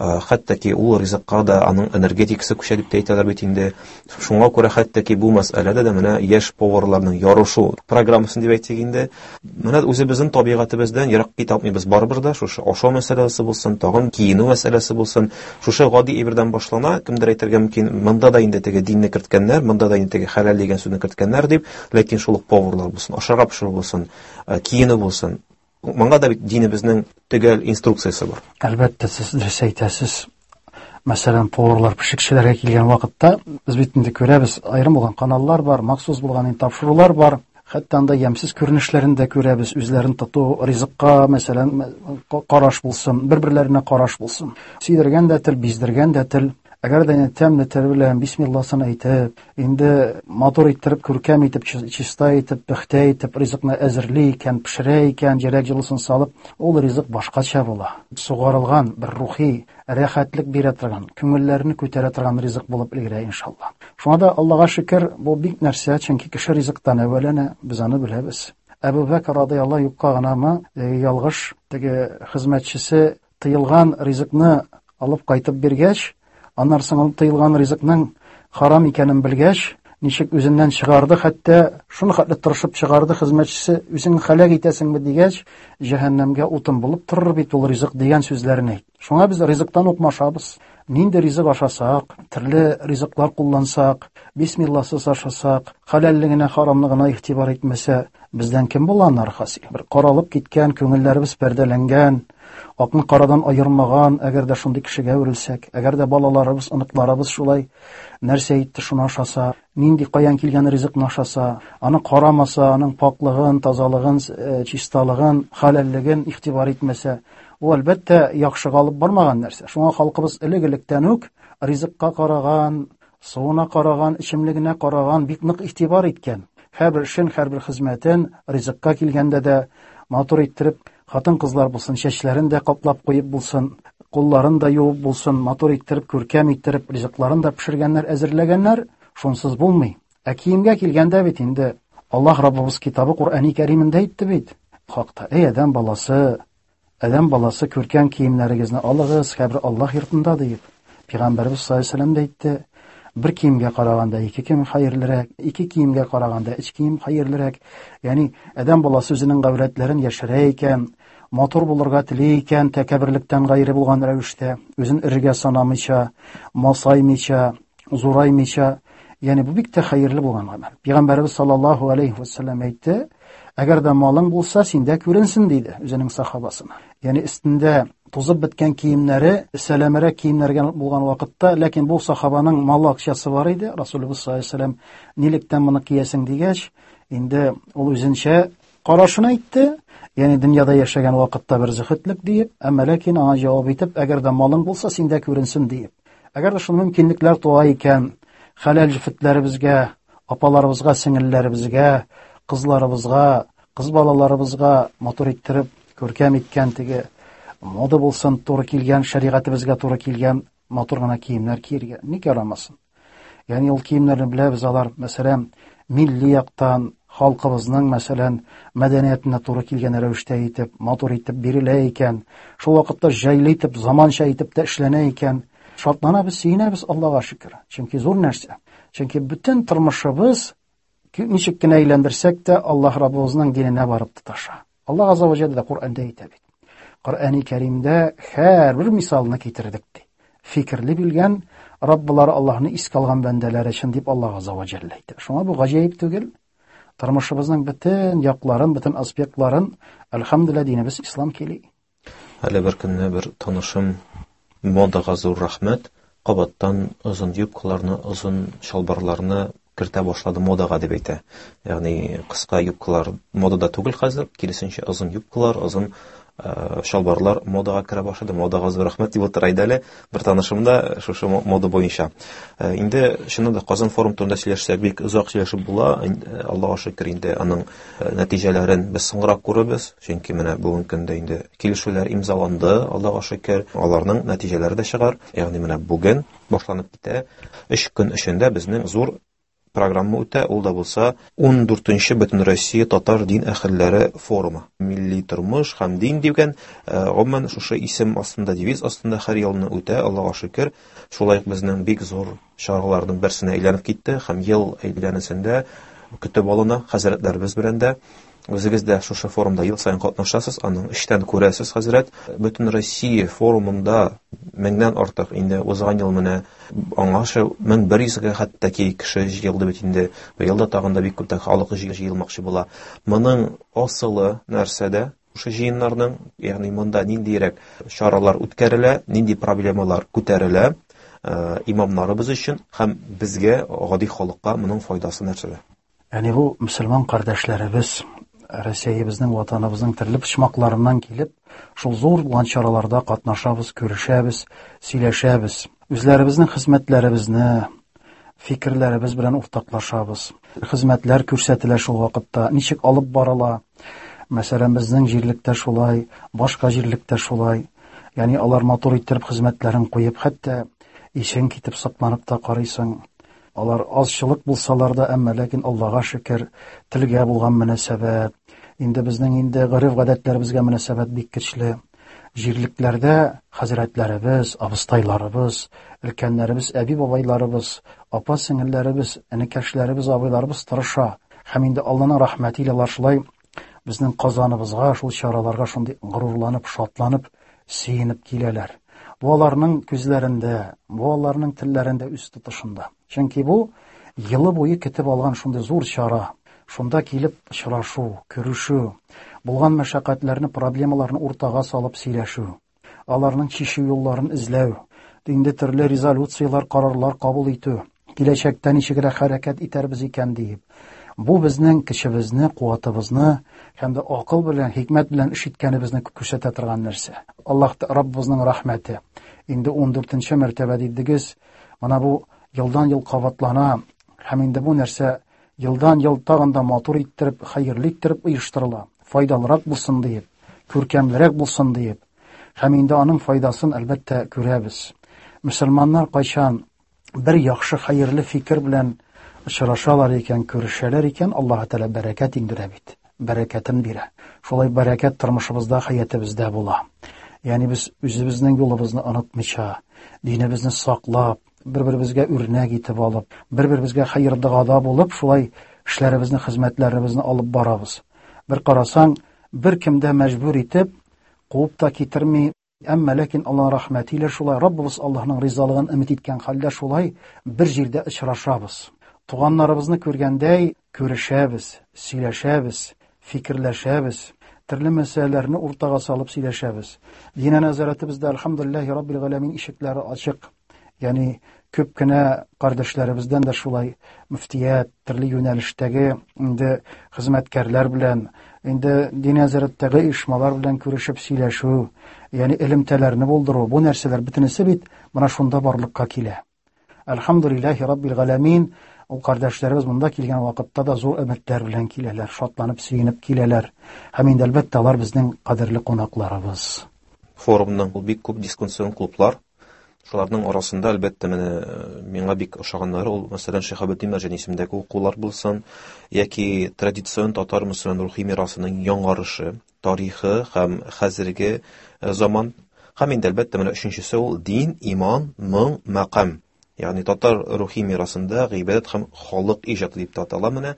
хәтта ул ризыкка да аның энергетикасы күчә дип әйтәләр бит инде. Шуңа күрә хәтта бу мәсьәләдә дә менә яшь поварларның ярышу программасын дип әйтсәк инде, менә үзебезнең табигатыбыздан ерак китә алмыйбыз барыбер да, шушы ашау мәсьәләсе булсын, тагын киенү мәсьәләсе булсын, шушы гади әйбердән башлана, кемдер әйтергә мөмкин, монда да инде теге динне керткәннәр, монда да инде теге хәләл дигән сүзне керткәннәр дип, ләкин шул ук поварлар булсын, ашарга пешерү булсын, киенү булсын. Монда да бит динебезнең төгәл инструкциясе бар. Әлбәттә, сез дөрес әйтәсез. Мәсәлән, поварлар пешекчеләргә килгән вакытта без бит инде күрәбез, аерым булган каналлар бар, махсус булган тапшырулар бар. Хәтта анда ямсыз күренешләрен дә күрәбез, үзләрен тоту, ризыкка, мәсәлән, караш булсын, бер-берләренә караш булсын. Сөйдергән дә тел, биздергән дә тел. Әгәр дә тәмле тел белән бисмилласын әйтеп, инде матур иттереп, күркәм итеп, чиста итеп, пөхтә итеп, ризыкны әзерли икән, пешерә икән, җиләк җылысын салып, ул ризык башкача була. Сугарылган, бер рухи рәхәтлек бирә торган, күңелләрне күтәрә торган ризык булып өлгерә иншалла. Шуңа да Аллаһка шөкер, бу бик нәрсә, чөнки кеше ризыктан әвәләнә, без аны беләбез. Әбу Бәкр радиллаһу юкка гынамы, ялгыш теге хезмәтчесе тыелган ризыкны алып кайтып биргәч, аннан соң тыелган ризыкның харам икәнен белгәч, ничек үзеннән чыгарды, хәтта шуны хәтле тырышып чыгарды хезмәтчесе, үзең хәлак итәсеңме дигәч, җәһәннәмгә утын булып торыр бит ул ризык дигән сүзләрен әйт. Шуңа без ризыктан укмашабыз. Нинди ризык ашасак, төрле ризыклар куллансак, бисмилласыз ашасак, хәләллегенә, харамлыгына игътибар итмәсә, бездән кем булганнар хасил? Бер каралып киткән, күңелләребез пәрдәләнгән, акны карадан аермаган, әгәр дә шундый кешегә үрелсәк, әгәр дә балаларыбыз, оныкларыбыз шулай нәрсә итте, шуны ашаса, нинди каян килгән ризыкны ашаса, аны карамаса, аның паклыгын, тазалыгын, чисталыгын, хәләллеген игътибар итмәсә, ул әлбәттә яхшыга алып бармаган нәрсә. Шуңа халкыбыз элек-электән үк ризыкка караган, суына караган, ичемлегенә караган бик нык игътибар иткән. Һәрбер эшен, һәрбер хезмәтен ризыкка килгәндә дә матур иттереп, хатын-кызлар булсын, чәчләрен дә каплап куеп булсын, кулларын да юып булсын, матур иттереп, күркәм иттереп, ризыкларын да пешергәннәр, әзерләгәннәр, шунсыз булмый. Ә киемгә килгәндә бит инде Аллаһ Раббыбыз китабы Куръани Кәримендә әйтте бит. Хакта, Адәм баласы күркәм киемнәрегезне алыгыз, һәр Аллаһ йортында дип. Пәйгамбәрбез саллаллаһу алейһи ва сәлләм әйтте. Бер киемгә караганда ике кием хәерлерәк, ике киемгә караганда өч кием хәерлерәк. Ягъни адәм баласы үзенең гаврәтләрен яшерә икән, матур булырга тели икән, тәкәбберлектән гайре булган рәвештә, үзен иргә санамыйча, масаймыйча, зураймыйча, ягъни бу бик тә хәерле булган гамәл. Пәйгамбәрбез саллаллаһу алейһи ва сәлләм әйтте: "Әгәр дә малың булса, синдә күренсен", диде үзенең сахабасына. Ягъни өстендә тузып беткән киемнәре, сәламәрәк киемнәргә булган вакытта, ләкин бу сахабаның мал акчасы бар иде. Расулыбыз саллаллаһу алейһи ва сәлләм: "Нилектән моны киясең?" дигәч, инде ул үзенчә карашын әйтте. Ягъни дөньяда яшәгән вакытта бер зөһидлек диеп, әмма ләкин аңа җавап итеп, "Әгәр дә малың булса, синдә күренсен", диеп. Әгәр дә шуның мөмкинлекләр туа икән, хәләл җифетләребезгә, апаларыбызга, сеңелләребезгә, кызларыбызга, кыз балаларыбызга матур иттереп, күркәм иткән теге мода булсын, туры килгән, шәригатебезгә туры килгән матур гына киемнәр киергә ник ярамасын? Ягъни ул киемнәрне беләбез, алар, мәсәлән, милли яктан, халкыбызның, мәсәлән, мәдәниятенә туры килгән рәвештә итеп, матур итеп бирелә икән, шул вакытта җайлы итеп, заманча итеп тә эшләнә икән. Шатланабыз, сөенәбез, Аллаһка шөкер. Чөнки зур нәрсә. Чөнки бүтән тормышыбыз ничек кенә әйләндерсәк тә Аллаһ Раббыбызның диненә барып тоташа. Аллаһ Азza ва Җалла Куръанда әйтә бит. Куръани Кәримдә һәрбер мисалны китердек ди. Фикерле билгән Раббылар Аллаһны искә алган бәндәләр өчен дип Аллаһ Азza ва Җалла әйтә. Шуңа бу гаҗәеп түгел. Тормышыбызның бүтән якларын, бүтән аспектларын, әлхәмдүлилләh, динебез ислам кили. Әле бер көнне бер танышым модага зур рәхмәт, кабаттан озын юбкаларны, озын шалбарларны кертә башлады модага дип әйтә. Ягъни кыска юбкалар модада түгел хәзер, киресенчә озын юбкалар, озын шалбарлар модага керә башлады. Модага зур рәхмәт дип утыра иде әле бер танышымда шушы мода буенча. Инде шуны да Казан форум турында сөйләшсәк, бик озак сөйләшеп була. Аллаһка шөкер, инде аның нәтиҗәләрен без соңрак күрәбез. Чөнки менә бүгенге көндә инде килешүләр имзаланды. Аллаһка шөкер, аларның нәтиҗәләре дә чыгар. Ягъни менә бүген башланып китә. 3 көн эчендә безнең зур программа үтә, ул да булса 14-нче Бөтенроссия татар дин әһелләре форумы. Милли тормыш һәм дин дигән гомумән шушы исем астында, девиз астында һәр елны үтә, Аллаһка шөкер. Шулай безнең бик зур чараларның берсенә әйләнеп китте һәм ел әйләнәсендә көтеп алына хәзрәтләребез белән дә. Үзегез дә шушы форумда ел сайын катнашасыз, аның эштән күрәсез, хәзрәт. Бөтенроссия форумында 1000-дән артык инде узган ел менә аңлашы 1100-гә хәтта кеше җыелды бит инде. Бу елда тагында бик күп халык җыелмакчы була. Моның асылы нәрсәдә? Шушы җыеннарның, ягъни монда ниндирәк чаралар үткәрелә, нинди проблемалар күтәрелә имамнарыбыз өчен һәм безгә, гади халыкка моның файдасы нәрсәдә? Яни бу мөселман кардәшләребез Россиябезнең, ватаныбызның төрле почмакларыннан килеп, шул зур булган чараларда катнашабыз, күрешәбез, сөйләшәбез. Үзләребезнең хезмәтләребезне, фикерләребез белән уртаклашабыз. Хезмәтләр күрсәтелә шул вакытта, ничек алып барыла. Мәсәлән, безнең җирлектә шулай, башка җирлектә шулай. Яни алар матур иттереп хезмәтләрен куеп, хәтта ишен китеп сакланып та карыйсың. Алар азчылык булсалар да, әмма ләкин Аллаһка шөкер, телгә булган мөнәсәбәт, инде безнең гореф-гадәтләребезгә мөнәсәбәт бик көчле. Җирлекләрдә хәзрәтләребез, абыстайларыбыз, өлкәннәребез, әби-бабайларыбыз, апа-сеңелләребез, энекәшләребез, абыйларыбыз тырыша. Һәм инде Аллаһның рәхмәте илә шулай безнең Казаныбызга, шул чараларга шундый горурланып, шатланып, сөенеп киләләр. Бу аларның күзләрендә, бу аларның телләрендә үз тотышында. Чөнки бу елы буе көтеп алган шундый зур чара. Шунда килеп очрашу, күрешү, булган мәшәкатьләрне, проблемаларны уртага салып сөйләшү, аларның чишү юлларын эзләү, инде төрле резолюциялар, карарлар кабул итү, киләчәктә ничегрәк хәрәкәт итәрбез икән дип. Бу безнең көчебезне, куатыбызны һәм дә акыл белән, хикмәт белән эш иткәнебезне күрсәтә торган нәрсә. Аллаһ Раббыбызның рәхмәте. Инде 14-нче мәртәбә дидегез. Менә бу елдан ел кабатлана һәм инде бу нәрсә елдан ел тагында матур иттереп, хәерле иттереп оештырыла. Файдалырак булсын дип, күркәмлерәк булсын дип. Һәм инде аның файдасын әлбәттә күрәбез. Мөселманнар кайчан бер яхшы, хәерле фикер белән очрашалар икән, күрешәләр икән, Аллаһ Тәгалә бәрәкәт индерә бит. Бәрәкәтен бирә. Шулай бәрәкәт тормышыбызда, хаятыбызда була. Яни без үзебезнең юлыбызны онытмыйча, динебезне саклап, бер-беребезгә үрнәк итеп алып, бер-беребезгә хәйр-догада булып, шулай эшләребезне, хезмәтләребезне алып барабыз. Бер карасаң, бер кемдә мәҗбүр итеп, куып та китерми, әмма ләкин Аллаһ рәхмәте илә шулай Раббыбыз Аллаһның ризалыгын өмет иткән хәлдә шулай бер җирдә очрашабыз. Туганнарыбызны күргәндәй күрешәбез, сөйләшәбез, фикерләшәбез, төрле мәсьәләләрне уртага салып сөйләшәбез. Дин нәзарәтебездә әлхәмдүлиллаһи раббил галәмин ишекләре ачык. Яни күп кенә кардәшләребездән дә шулай мөфтият, төрле юнәлештәге инде хезмәткәрләр белән, инде дин нәзарәттәге оешмалар белән күрешеп сөйләшү, яни элемтәләрне булдыру, бу нәрсәләр бөтенесе бит менә шунда барлыкка килә. Әлхәмдүлиллаһи раббил галәмин. Ул кардәшләребез монда килгән вакытта да зур өметләр белән киләләр, шатланып, сөенеп киләләр. Һәм инде әлбәттә алар безнең кадерле кунакларыбыз. Форумның бик күп дискуссион клублар. Шуларның арасында әлбәттә миңа бик ошаганнары ул, мәсәлән, Шиһабетдин Мәрҗани исемендәге укулар булсын, яки традицион татар мөселман рухи мирасының яңарышы, тарихы һәм хәзерге заман. Һәм инде әлбәттә менә өченчесе ул дин, иман, моң, мәкам. Ягъни татар рухи мирасында гыйбадәт һәм халык иҗаты дип атала менә.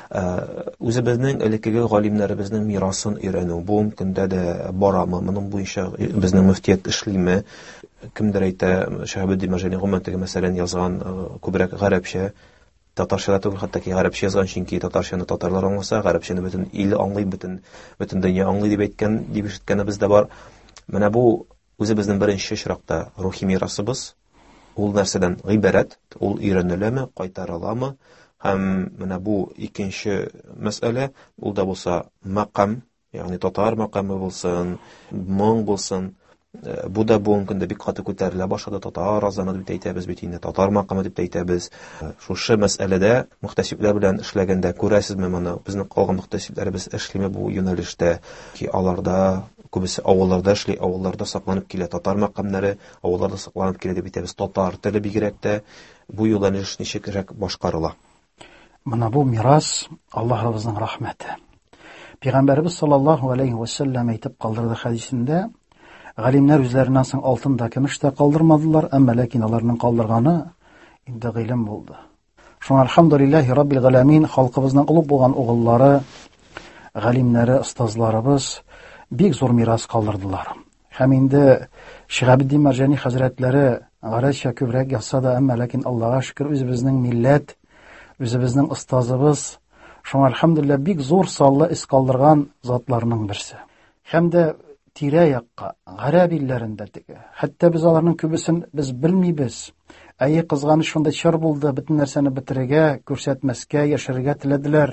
Үзебезнең элеккеге галимнәребезнең мирасын өйрәнү, бу көндә дә барамы, моның буенча безнең мөфтият эшлиме? Кемдер әйтә, Шиһабетдин Мәрҗани гомумән мәсәлән язган күбрәк гарәпчә, татарча түгел, хәтта ки гарәпчә язган, чөнки татарчаны татарлар аңласа, гарәпчәне бөтен ил аңлый, бөтен дөнья аңлый дип әйткән, дип ишеткәнебез дә бар. Менә бу үзебезнең беренче чиракта рухи мирасыбыз. Ул нәрсәдән гыйбарәт, ул өйрәнеләме, кайтарыламы? Һәм менә бу икенче мәсьәлә, ул да булса мәкам, ягъни татар мәкаме булсын, моң булсын. Бу да бу көндә бик каты күтәрелә башлады. Татар азаны дип әйтәбез бит инде, татар мәкаме дип әйтәбез. Шушы мәсьәләдә мөхтәсибләр белән эшләгәндә күрәсезме моны? Безнең калган мөхтәсибләребез эшлиме бу юнәлештә? Ки аларда күбесе авылларда эшли, авылларда сакланып килә татар мәкамнәре, авылларда сакланып килә дип әйтәбез. Татар теле бигрәк тә бу юнәлеш ничекрак башкарыла? Менә бу мирас Аллаһыбызның рәхмәте. Пәйгамбәрбез саллаллаһу алейхи ва саллям әйтеп калдырды хадисендә, галимнәр үзләреннән соң алтын да, көмеш тә калдырмадылар, әмма ләкин аларның калдырганы инде гыйлем булды. Шуңа алхамдулиллаһи раббил галәмин, халкыбызның улуг булган угыллары, галимнәре, остазларыбыз бик зур мирас калдырдылар. Һәм инде Шиһабиддин Марҗани хәзрәтләре гарәчә күбрәк язса да, әмма ләкин Аллаһка шөкер, үзебезнең милләт, үзебезнең остазыбыз, шуңа алхамдулилlah бик зур саллы эз калдырган затларның берсе. Һәм дә тирә-якка, гарәп илләрендә теге. Хәтта без аларның күбесен без белмибез. Әйе, кызганыч шунда чор булды, бөтен нәрсәне бетерергә, күрсәтмәскә, яшәргә теләделәр.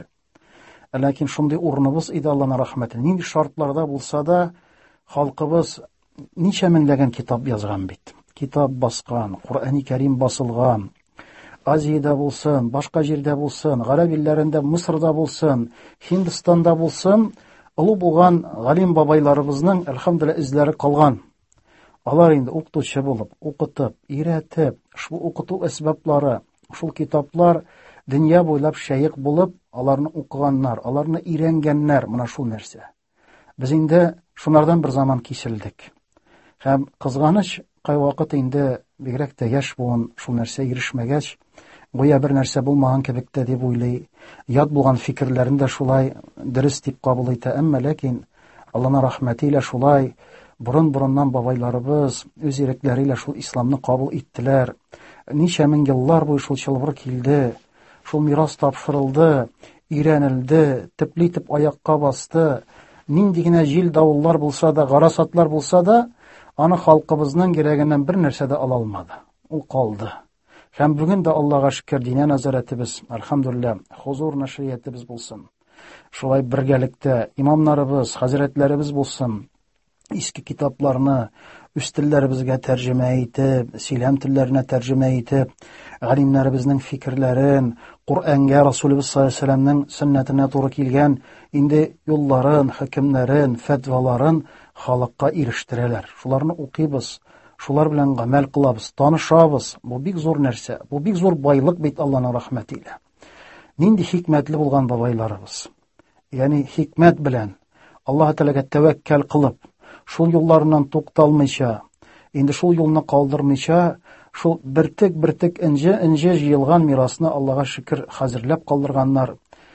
Ләкин шундый урыныбыз иде, Аллаһның рәхмәте. Нинди шартларда булса да, халкыбыз ничә меңләгән китап язган бит. Китап баскан, Куръани Кәрим басылган. Азиядә булсын, башка җирдә булсын, гарәп илләрендә, Мисырда булсын, Һиндстанда булсын, улы булган галим бабайларыбызның әлхәмдүлилләһ изләре калган. Алар инде укытучы булып, укытып, өйрәтеп, шул укыту әсбаплары, шул китаплар дөнья буйлап шәйх булып, аларны укыганнар, аларны өйрәнгәннәр, менә шул нәрсә. Без инде шунардан бер заман киселдек. Һәм кызганыч, кайвакыт инде бигрәк тә яшь буын шул нәрсә ирешмәгәч, гүя бер нәрсә булмаган кебек тә дип уйлый, ят булган фикерләрен дә шулай дөрес дип кабул итә, әмма ләкин Аллаһның рәхмәте илә шулай борын-борыннан бабайларыбыз үз ирекләре илә шул исламны кабул иттеләр. Ничә мең еллар буе шул чылбыр килде, шул мирас тапшырылды, өйрәнелде, төпле итеп аякка басты. Нинди генә җил давыллар булса да, гарасатлар булса да, аны халкыбызның кирәгеннән бер нәрсә дә ала алмады. Ул калды. Һәм бүген дә Аллаһка шөкер, динә назаратыбыз, алхамдулиллаһ, хузур нәшриятыбыз булсын. Шулай бергәлектә имамнарыбыз, хәзрәтләребез булсын. Иске китапларны үз телләребезгә тәрҗемә итеп, сөйләм телләренә тәрҗемә итеп, галимнәребезнең фикерләрен, Куръанга, Расулыбыз саллаллаһу алейһи ва саллямның сөннәтенә туры килгән инде юлларын, хөкемнәрен, фәтваларын халыкка ирештерәләр. Шуларны укыйбыз, шулар белән гамәл кылабыз, танышабыз. Бу бик зур нәрсә, бу бик зур байлык бит Аллаһның рәхмәте илә. Нинди хикмәтле булган бабайларыбыз. Ягъни хикмәт белән Аллаһ Тәгаләгә тәвәккәл кылып, шул юлларыннан тукталмыйча, инде шул юлны калдырмыйча, шул бертек инҗе җыелган мирасны Аллаһка шөкер хәзерләп калдырганнар.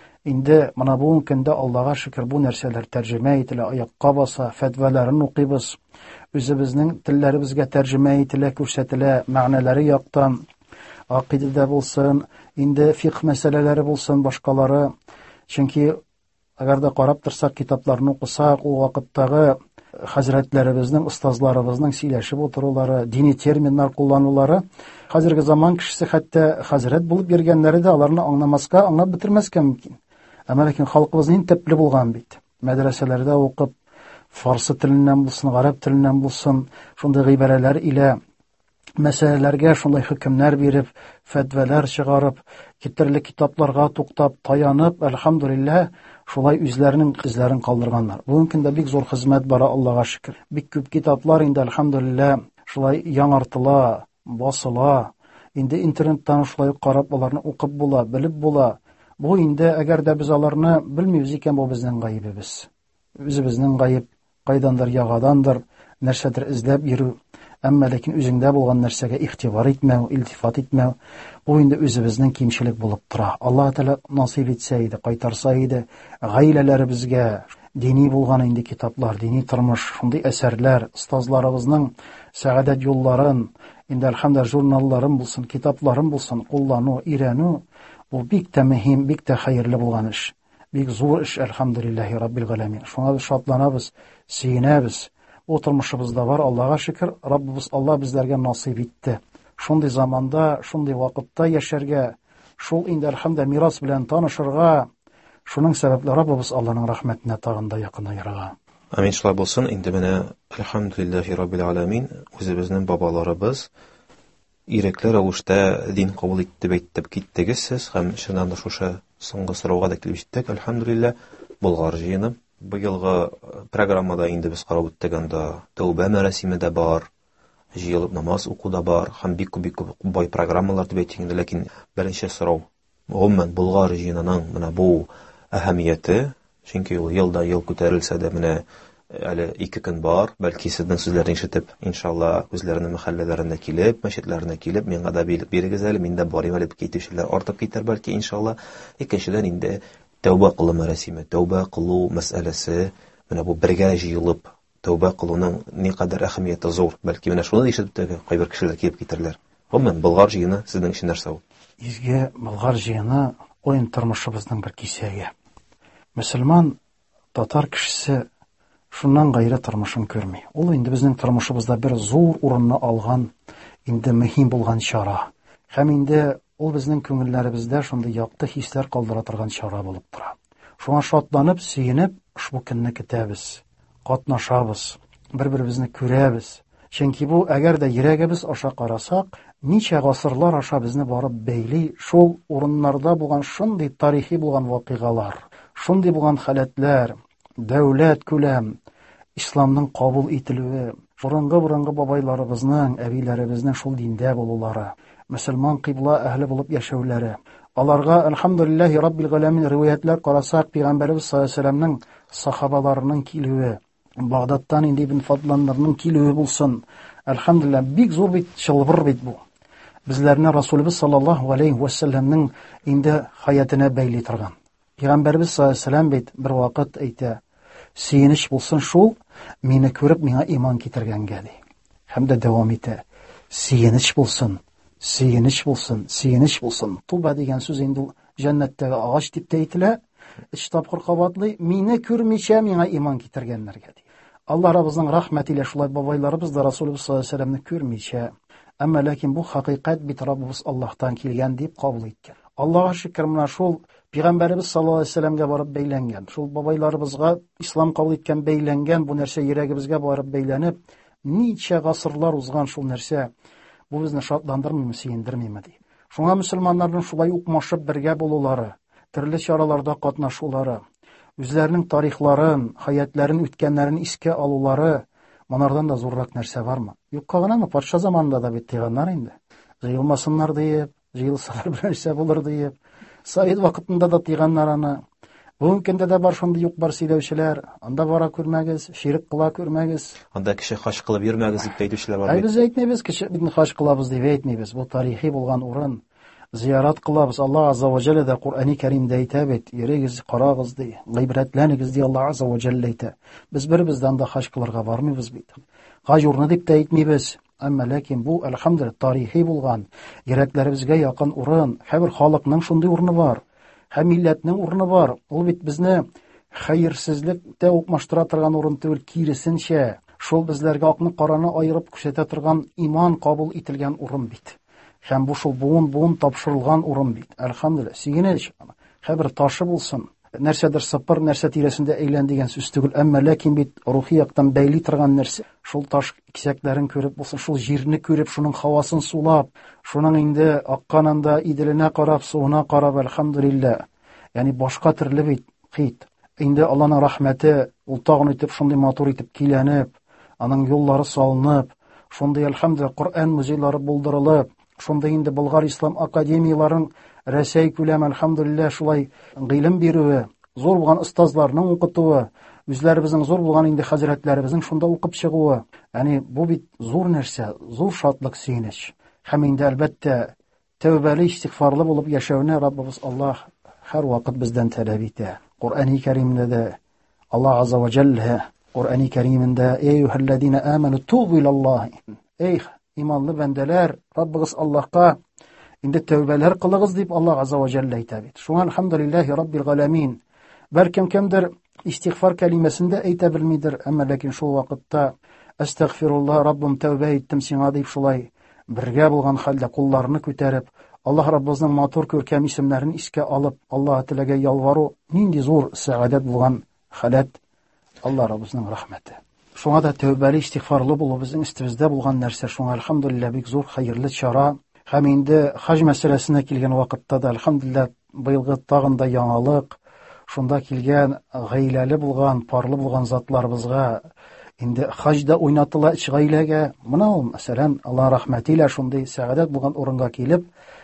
Инде менә бу көндә Аллаһка шөкер бу нәрсәләр тәрҗемә ителә, аякка баса, фәтваларын укыйбыз. Үзебезнең телләребезгә тәрҗемә ителә, күрсәтелә, мәгънәләре яктан, акыйдәдә булсын, инде фикъ мәсьәләләре булсын, башкалары. Чөнки әгәр дә карап торсак, китапларны укысак, ул вакыттагы хәзрәтләребезнең, остазларыбызның сөйләшеп утырулары, дини терминнар кулланулары, хәзерге заман кешесе хәтта хәзрәт булып йөргәннәре дә аларны аңламаска, аңлап бетермәскә мөмкин. Әмма ләкин халкыбызның тәпле булган бит. Мәдрәсәләрдә укып, фарсы теленнән булсын, гарәп теленнән булсын, шундый гыйбарәләр илә мәсьәләләргә шундый хөкемнәр биреп, фәтвалар чыгарып, китерлек китапларга туктап, таянып, алхамдулиллаһ, шулай үзләренең изләрен калдырганнар. Бүген көндә бик зур хезмәт бара, Аллаһка шөкер. Бик күп китаплар инде алхамдулиллаһ шулай яңартыла, басыла. Инде интернеттан шулай карап аларны укып була, белеп була. Бу инде әгәр дә без аларны белмибез икән, бу безнең гаебебез. Үзебезнең гаеб, кайдандыр ягадандыр нәрсәдер эзләп йөрү. Әмма ләкин үзеңдә булган нәрсәгә игътибар итмәү, илтифат итмәү, бу инде үзебезнең кимчелек булып тора. Аллаһ Тәгалә насыйп итсә иде, кайтарса иде, гаиләләребезгә дини булган инде китаплар, дини тормыш, шундый әсәрләр, остазларыбызның сәгадәт юлларын, инде алхамдулиллаһ журналларын булсын, китапларын булсын, куллану, өйрәнү, бу бик тә мөһим, бик тә хәерле булган эш. Бик зур эш, алхамдулиллаһи раббил галәмин. Шуңа без шатланабыз, сөенәбез. О тормышыбызда бар, Аллаһка шөкер, Раббыбыз Аллаһ безләргә насыйп итте. Шундый заманда, шундый вакытта яшәргә, шул инде алхамдулиллаһ мирас белән танышырга, шуның сәбәпле Раббыбыз Аллаһның рәхмәтенә тагын да якынайырга. Амин, шулай булсын. Инде менә алхамдулиллаһи раббил аламин, үзебезнең бабаларыбыз ирекле рәвештә дин кабул итте дип әйтеп киттегез сез, һәм шуннан да шушы соңгы сорауга да килеп җиттек. Алхамдулиллаһ, Болгар җыены быелгы программада инде без карап үттегәндә тәүбә мәрасиме дә бар, җыелып намаз уку да бар, һәм бик күп бай программалар дип әйтик инде, ләкин беренче сорау: Гомумән Болгар җыенының менә бу әһәмияте, чөнки ул елда-ел күтәрелсә дә менә әле 2 көн бар, бәлки сезнең сүзләрне ишетеп, иншалла, үзләренең мәхәлләләренә килеп, мәчетләренә килеп, миңа да бирегез әле, мин дә барыйм әле дип китүчеләр артып китәр, бәлки, иншалла. Икенчедән инде тәүбә кылу мәрәсиме, тәүбә кылу мәсьәләсе, менә бу бергә җыелып, тәүбә кылуның никадәр әһәмияте зур. Бәлки, менә шуны ишетеп тә кайбер кешеләр килеп китерләр. Гомумән, Болгар җыены сезнең өчен нәрсә ул? Изге Болгар җыены ойын тормышыбызның бер кисәге. Мөселман татар кешесе шуннан гайры тормышын күрми. Ул инде безнең тормышыбызда бер зур урынны алган, инде мөһим булган чара. Һәм инде ул безнең күңелләребездә шундый якты хисләр калдыра торган чара булып тора. Шуңа шатланып, сөенеп, ушбу көнне көтәбез, катнашабыз, бер-беребезне күрәбез. Чөнки бу, әгәр дә йөрәгебез аша карасак, ничә гасырлар аша безне барып бәйли, шул урыннарда булган шундый тарихи булган вакыйгалар, шундый булган халәтләр, дәүләт күләм, исламның кабул ителүе, бурынгы бабайларыбызның, әбиләребезнең шул диндә булулары, мөселман кыйбла әһле булып яшәүләре. Аларга, әлхәмдүлиллаһи раббил галәмин, риваятлар карасак, Пәйгамбәрбез саллаллаһу алейһи ва сәлләмнең сахабаларының килүе, Багдадтан инде Ибн Фадланнарның килүе булсын. Әлхәмдүлиллаһ, бик зур бит, чылбыр бит бу. Безләрне Расулыбыз саллаллаһу алейһи ва сәлләмнең инде хаятына бәйли торган. Пәйгамбәрбез саллаллаһу алейһи ва сәлләм бит бер вакыт әйтә: "Сөенеч булсын шул, мине күреп миңа иман китергәнгә", ди. Һәм дә дәвам итә: "Сөенеч булсын, сөенеч булсын, сөенеч булсын". Туба дигән сүз инде җәннәттәге агач дип әйтелә. 3 тапкыр кабатлый: "Мине күрмичә миңа иман китергәннәргә", ди. Алла Раббызның рәхмәтилә шулай бабайларыбыз да Расулыбыз саллаллаһу алейһи ва сәлләмне күрмичә, әмма ләкин бу хакыйкать бит Раббыбыз Аллаһтан килгән дип кабул иткән. Аллаһка шөкер, менә шул Пәйгамбәрбез саллаллаһу алейһи ва сәлләмгә барып бәйләнгән, шул бабайларыбызга ислам кабул иткән бәйләнгән, бу нәрсә йөрәгебезгә барып бәйләнеп, ничә гасырлар узган шул нәрсә, бу безне шатландырмыймы, сөендермиме, ди. Шуңа мөселманнарның шулай укмашып бергә булулары, төрле чараларда катнашулары, үзләренең тарихларын, хаятларын, үткәннәрен искә алулары, монардан да зуррак нәрсә бармы? Юкка гынамы? Патша заманында да бит тыйганнар инде. Җыелмасыннар диеп, җыелсалар бер нәрсә булыр диеп. Совет вакытында да тыйганнар аны. Бүгенге көндә дә бар шундый юк-бар сөйләүчеләр. Анда бара күрмәгез, ширк кыла күрмәгез. Анда кеше хаҗ кылып йөрмәгез дип әйтүчеләр бар бит. Без әйтмәйбез, кеше битне хаҗ кылабыз дип әйтмәйбез. Бу тарихи булган урын. Зиярат кылабыз. Алла азza ва җалла да Куръани Кәримдә әйтә бит: "Йөрегез, карагыз", ди. "Гыйбрәтләнегез", ди Алла азza ва җалла әйтә. Без бер-бездән дә хаҗ кылырга бармыйбыз бит. Хаҗ урыны дип тә әйтмәйбез. Әмма ләкин бу, әлхәмдүлиллаһ, тарихи булган, йөрәкләребезгә якын урын, һәр халыкның шундый урыны бар. Һәм милләтнең урыны бар. Ул бит безне хәерсезлектә укмаштыра торган урын түгел, киресенчә, шул безләргә акны караны аерып күрсәтә торган иман кабул ителгән урын бит. Һәм бу шул буын тапшырылган урын бит. Әлхәмдүлиллаһ, сөенеч. Һәр ташы булсын, нәрсәдер сыпыр, нәрсә тирәсендә әйлән дигән сүз түгел, әмма ләкин бит рухи яктан бәйли торган нәрсә. Шул таш кисәкләрен күреп булсын, шул җирне күреп, шуның һавасын сулап, шуның инде акканында иделенә карап, суына карап, әлхәмдүлиллаһ. Ягъни башка төрле бит хит. Инде Аллаһның рәхмәте, ул тагын итеп шундый матур итеп киләнеп, аның юллары салынып, шундый әлхәмдүлиллаһ Коръән музейлары булдырылып, шундый инде Болгар ислам академияларын Рәсәй күләм, әлхәмдүлиллаһ, шулай гыйлем бирүе, зур булган остазларның укытуы, үзләребезнең зур булган инде хәзрәтләребезнең шунда укып чыгуы. Яни бу бит зур нәрсә, зур шатлык, сөенеч. Һәм инде әлбәттә тәүбәле, истигъфарлы булып яшәүне Раббыбыз Аллаһ һәр вакыт бездән таләп итә. Куръани Кәримдә дә Аллаһ азza ва җалла Куръани Кәримендә: "Әйюһәлләзина аману тубу илаллаһи". Эй иманлы бәндәләр, Раббыгыз Аллаһка инде тәүбәләр кылыгыз дип Аллаһ азza ва җалла әйтә бит. Шуңа әлхәмдүлиллаһи раббил галәмин. Бәлкем кемдер истигъфар кәлимәсендә әйтә белмидер, әмма ләкин шул вакытта астагфируллаһ, Раббым, тәүбә иттем сиңа дип шулай бергә булган хәлдә кулларны күтәреп, Аллаһ Раббыбызның матур күркәм исемнәрен искә алып, Аллаһ теләгә ялвару нинди зур сәгадәт булган халәт. Алла Раббыбызның рәхмәте. Шуңа да тәүбәле, истигъфарлы булу безнең истебездә булган нәрсә. Шуңа әлхәмдүлиллаһ бик зур хәерле чара. Һәм инде хаҗ мәсьәләсенә килгән вакытта да әлхәмдүлиллаһ быелгы тагын да яңалык, шунда килгән гаиләле булган, парлы булган затларыбызга инде хаҗда уйнатыла, гаиләгә. Моны мәсәлән, Алла рәхмәтилә шундый сәгадәт булган урынга килеп,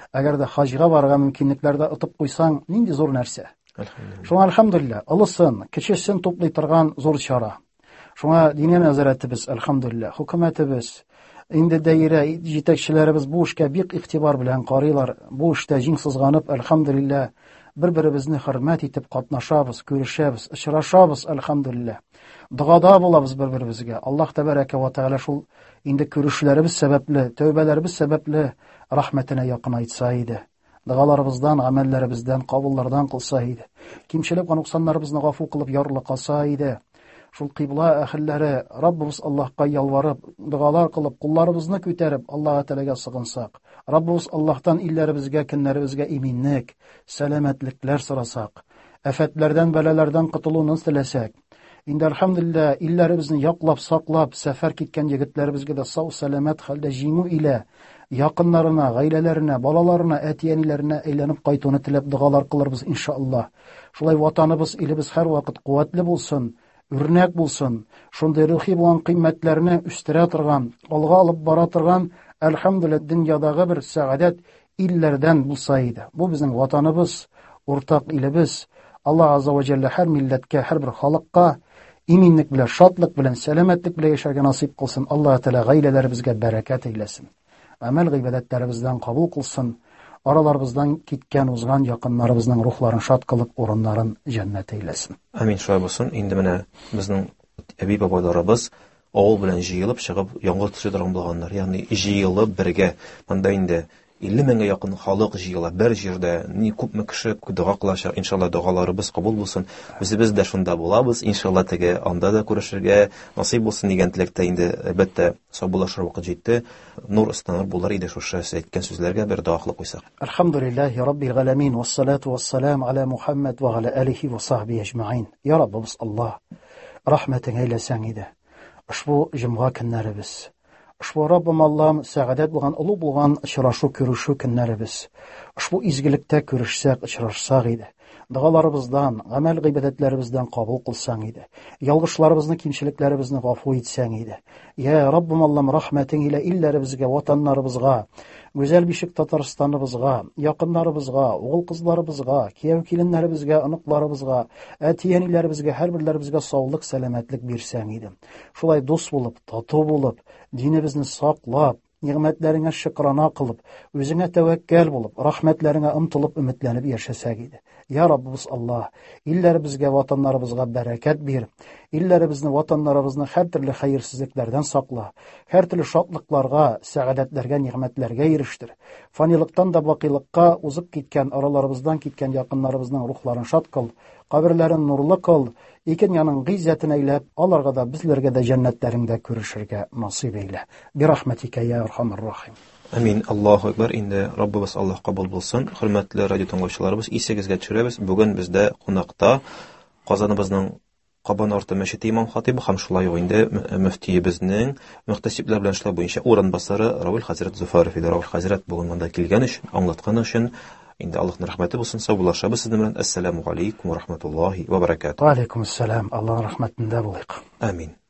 Әгәр дә хаҗга барырга мөмкинлекләрдә отып куйсаң, нинди зур нәрсә. Шуңа альхамдулилlah, алысын, кечесен туплый торган зур чара. Шуңа диния нәзарәтебез, альхамдулилlah, хөкүмәтебез, инде даирә җитәкчеләребез бу эшкә бик игътибар белән карыйлар. Бу эштә җиң сызганып, альхамдулилlah, бер-беребезне хөрмәт итеп катнашабыз, күрешәбез, очрашабыз, альхамдулилlah. Дугада булабыз бер-беребезгә. Аллаһ тәбарәкә ва тәгалә шул инде күрешүләребез сәбәпле, тәүбәләребез сәбәпле рәхмәтенә якын айтса иде. Дугаларыбыздан, гамәлләребездән, кабуллардан кылса иде. Кимчелек ва нуксаннарыбызны гафу кылып ярлы калса иде. Шул кыйбла әһелләре Раббыбыз Аллаһка ялварып, дугалар кылып, кулларыбызны күтәреп, Аллаһ Тәгаләгә сыгынсак. Раббыбыз Аллаһтан илләребезгә, көннәребезгә иминлек, сәламәтлекләр сорасак, афәтләрдән, бәлаләрдән кутылуны теләсәк. Инде альхамдулилlah, илләребезне яклап, саклап, сәфәр киткән егетләребезгә дә сау сәламәт хәлдә җиңү илә, якыннарына, гаиләләренә, балаларына, әтиәниләренә әйләнеп кайтуны теләп дугалар кылырбыз иншааллах. Шулай ватаныбыз, илебез һәр вакыт куәтле булсын, үрнәк булсын. Шундый рухи булган кыйммәтләрне үстерә торган, алга алып бара торган, альхамдулилlah, дөньядагы бер сәгадәт илләрдән булса иде. Бу безнең ватаныбыз, уртак илебез. Аллаһ азza ва җалла һәр милләткә, һәр бер халыкка иминлек белән, шатлык белән, сәламәтлек белән яшәргә насыйп кылсын. Аллаһ Тәгалә гаиләләребезгә бәрәкәт әйләсен. Әмәл гыйбадәтләребездән кабул кылсын. Араларыбыздан киткән, узган якыннарыбызның рухларын шат кылып, урыннарын җәннәт әйләсен. Амин, шулай булсын. Инде менә безнең әби бабайларыбыз авыл белән җыелып чыгып яңгыр төшә торган булганнар. Ягъни җыелып бергә. Монда инде 50 меңгә якын халык җыела бер җирдә. Ни күпме кеше дуга кылачак. Иншалла дугаларыбыз кабул булсын. Без дә шунда булабыз. Иншалла теге анда да күрешергә насыйп булсын дигән теләктә инде әлбәттә сабулашыр вакыт җитте. Нур ыстаныр булар иде шушы әйткән сүзләргә бер дәвахлык куйсак. Альхамдулиллаһи раббил галәмин вассалату вассалам аля Мухаммад ва аля алихи ва сахбиhi әҗмәгъин. Я Раббыбыз Аллаһ, рәхмәтең әйләсәң иде. Ушбу җомга көннәребез, ушбу Раббым Аллаһым сәгадәт булган, улы булган очрашу, күрешү көннәребез. Ушбу изгелектә күрешсәк, очрашсак иде. Дугаларыбыздан, гамәл гыйбадәтләребездән кабул кылсаң иде. Ялгышларыбызны, кимчелекләребезне гафу итсәң иде. Я Раббым Аллаһым, рәхмәтең илә илләребезгә, ватаннарыбызга, гүзәл бишек Татарстаныбызга, якыннарыбызга, угыл кызларыбызга, кияү киленнәребезгә, оныкларыбызга, әтиәниләребезгә, һәр бирләребезгә саулык, сәламәтлек бирсәң иде. Шулай дус булып, тату булып, динебезне саклап, нигъмәтләреңә шөкранә кылып, үзеңә тәвәккәл булып, рәхмәтләреңә омтылып, өметләнеп яшәсәк иде. Я Раббыбыз Аллаһ, илләребезгә, ватаннарыбызга бәрәкәт бир. Илләребезне, ватаннарыбызны һәр төрле хәерсезлекләрдән сакла. Һәр төрле шатлыкларга, сәгадәтләргә, нигъмәтләргә ирештер. Фанилыктан да бакыйлыкка узып киткән, араларыбыздан киткән якыннарыбызның рухларын шат кыл, каберләрен нурлы кыл. Икен яның гыйззәтен әйләп, аларга да, безләргә дә җәннәтләреңдә күрешергә насыйп эйлә. Би рәхмәтикә я архамар рахим. Амин. Аллаһу акбар. Инде Раббыбыз Аллаһ кабул булсын. Хөрмәтле радио тыңлаучыларыбыз, исегезгә төшерәбез. Бүген бездә кунакта Казаныбызның Кабан арты мәчете имам хатибы һәм шулай ук инде мөфтиебезнең мөхтәсибләр белән эшләү буенча урынбасары Равил хәзрәт Зуфаров иде. Равил хәзрәт бүген монда килгән өчен, аңлаткан өчен инде Аллаһның рәхмәте булсын. Саубулашабыз сезнең белән. Ассаламу алейкум ва рахматуллаһи ва баракатуһ. Ва алейкум ассалам. Аллаһның рәхмәтендә булыйк. Амин.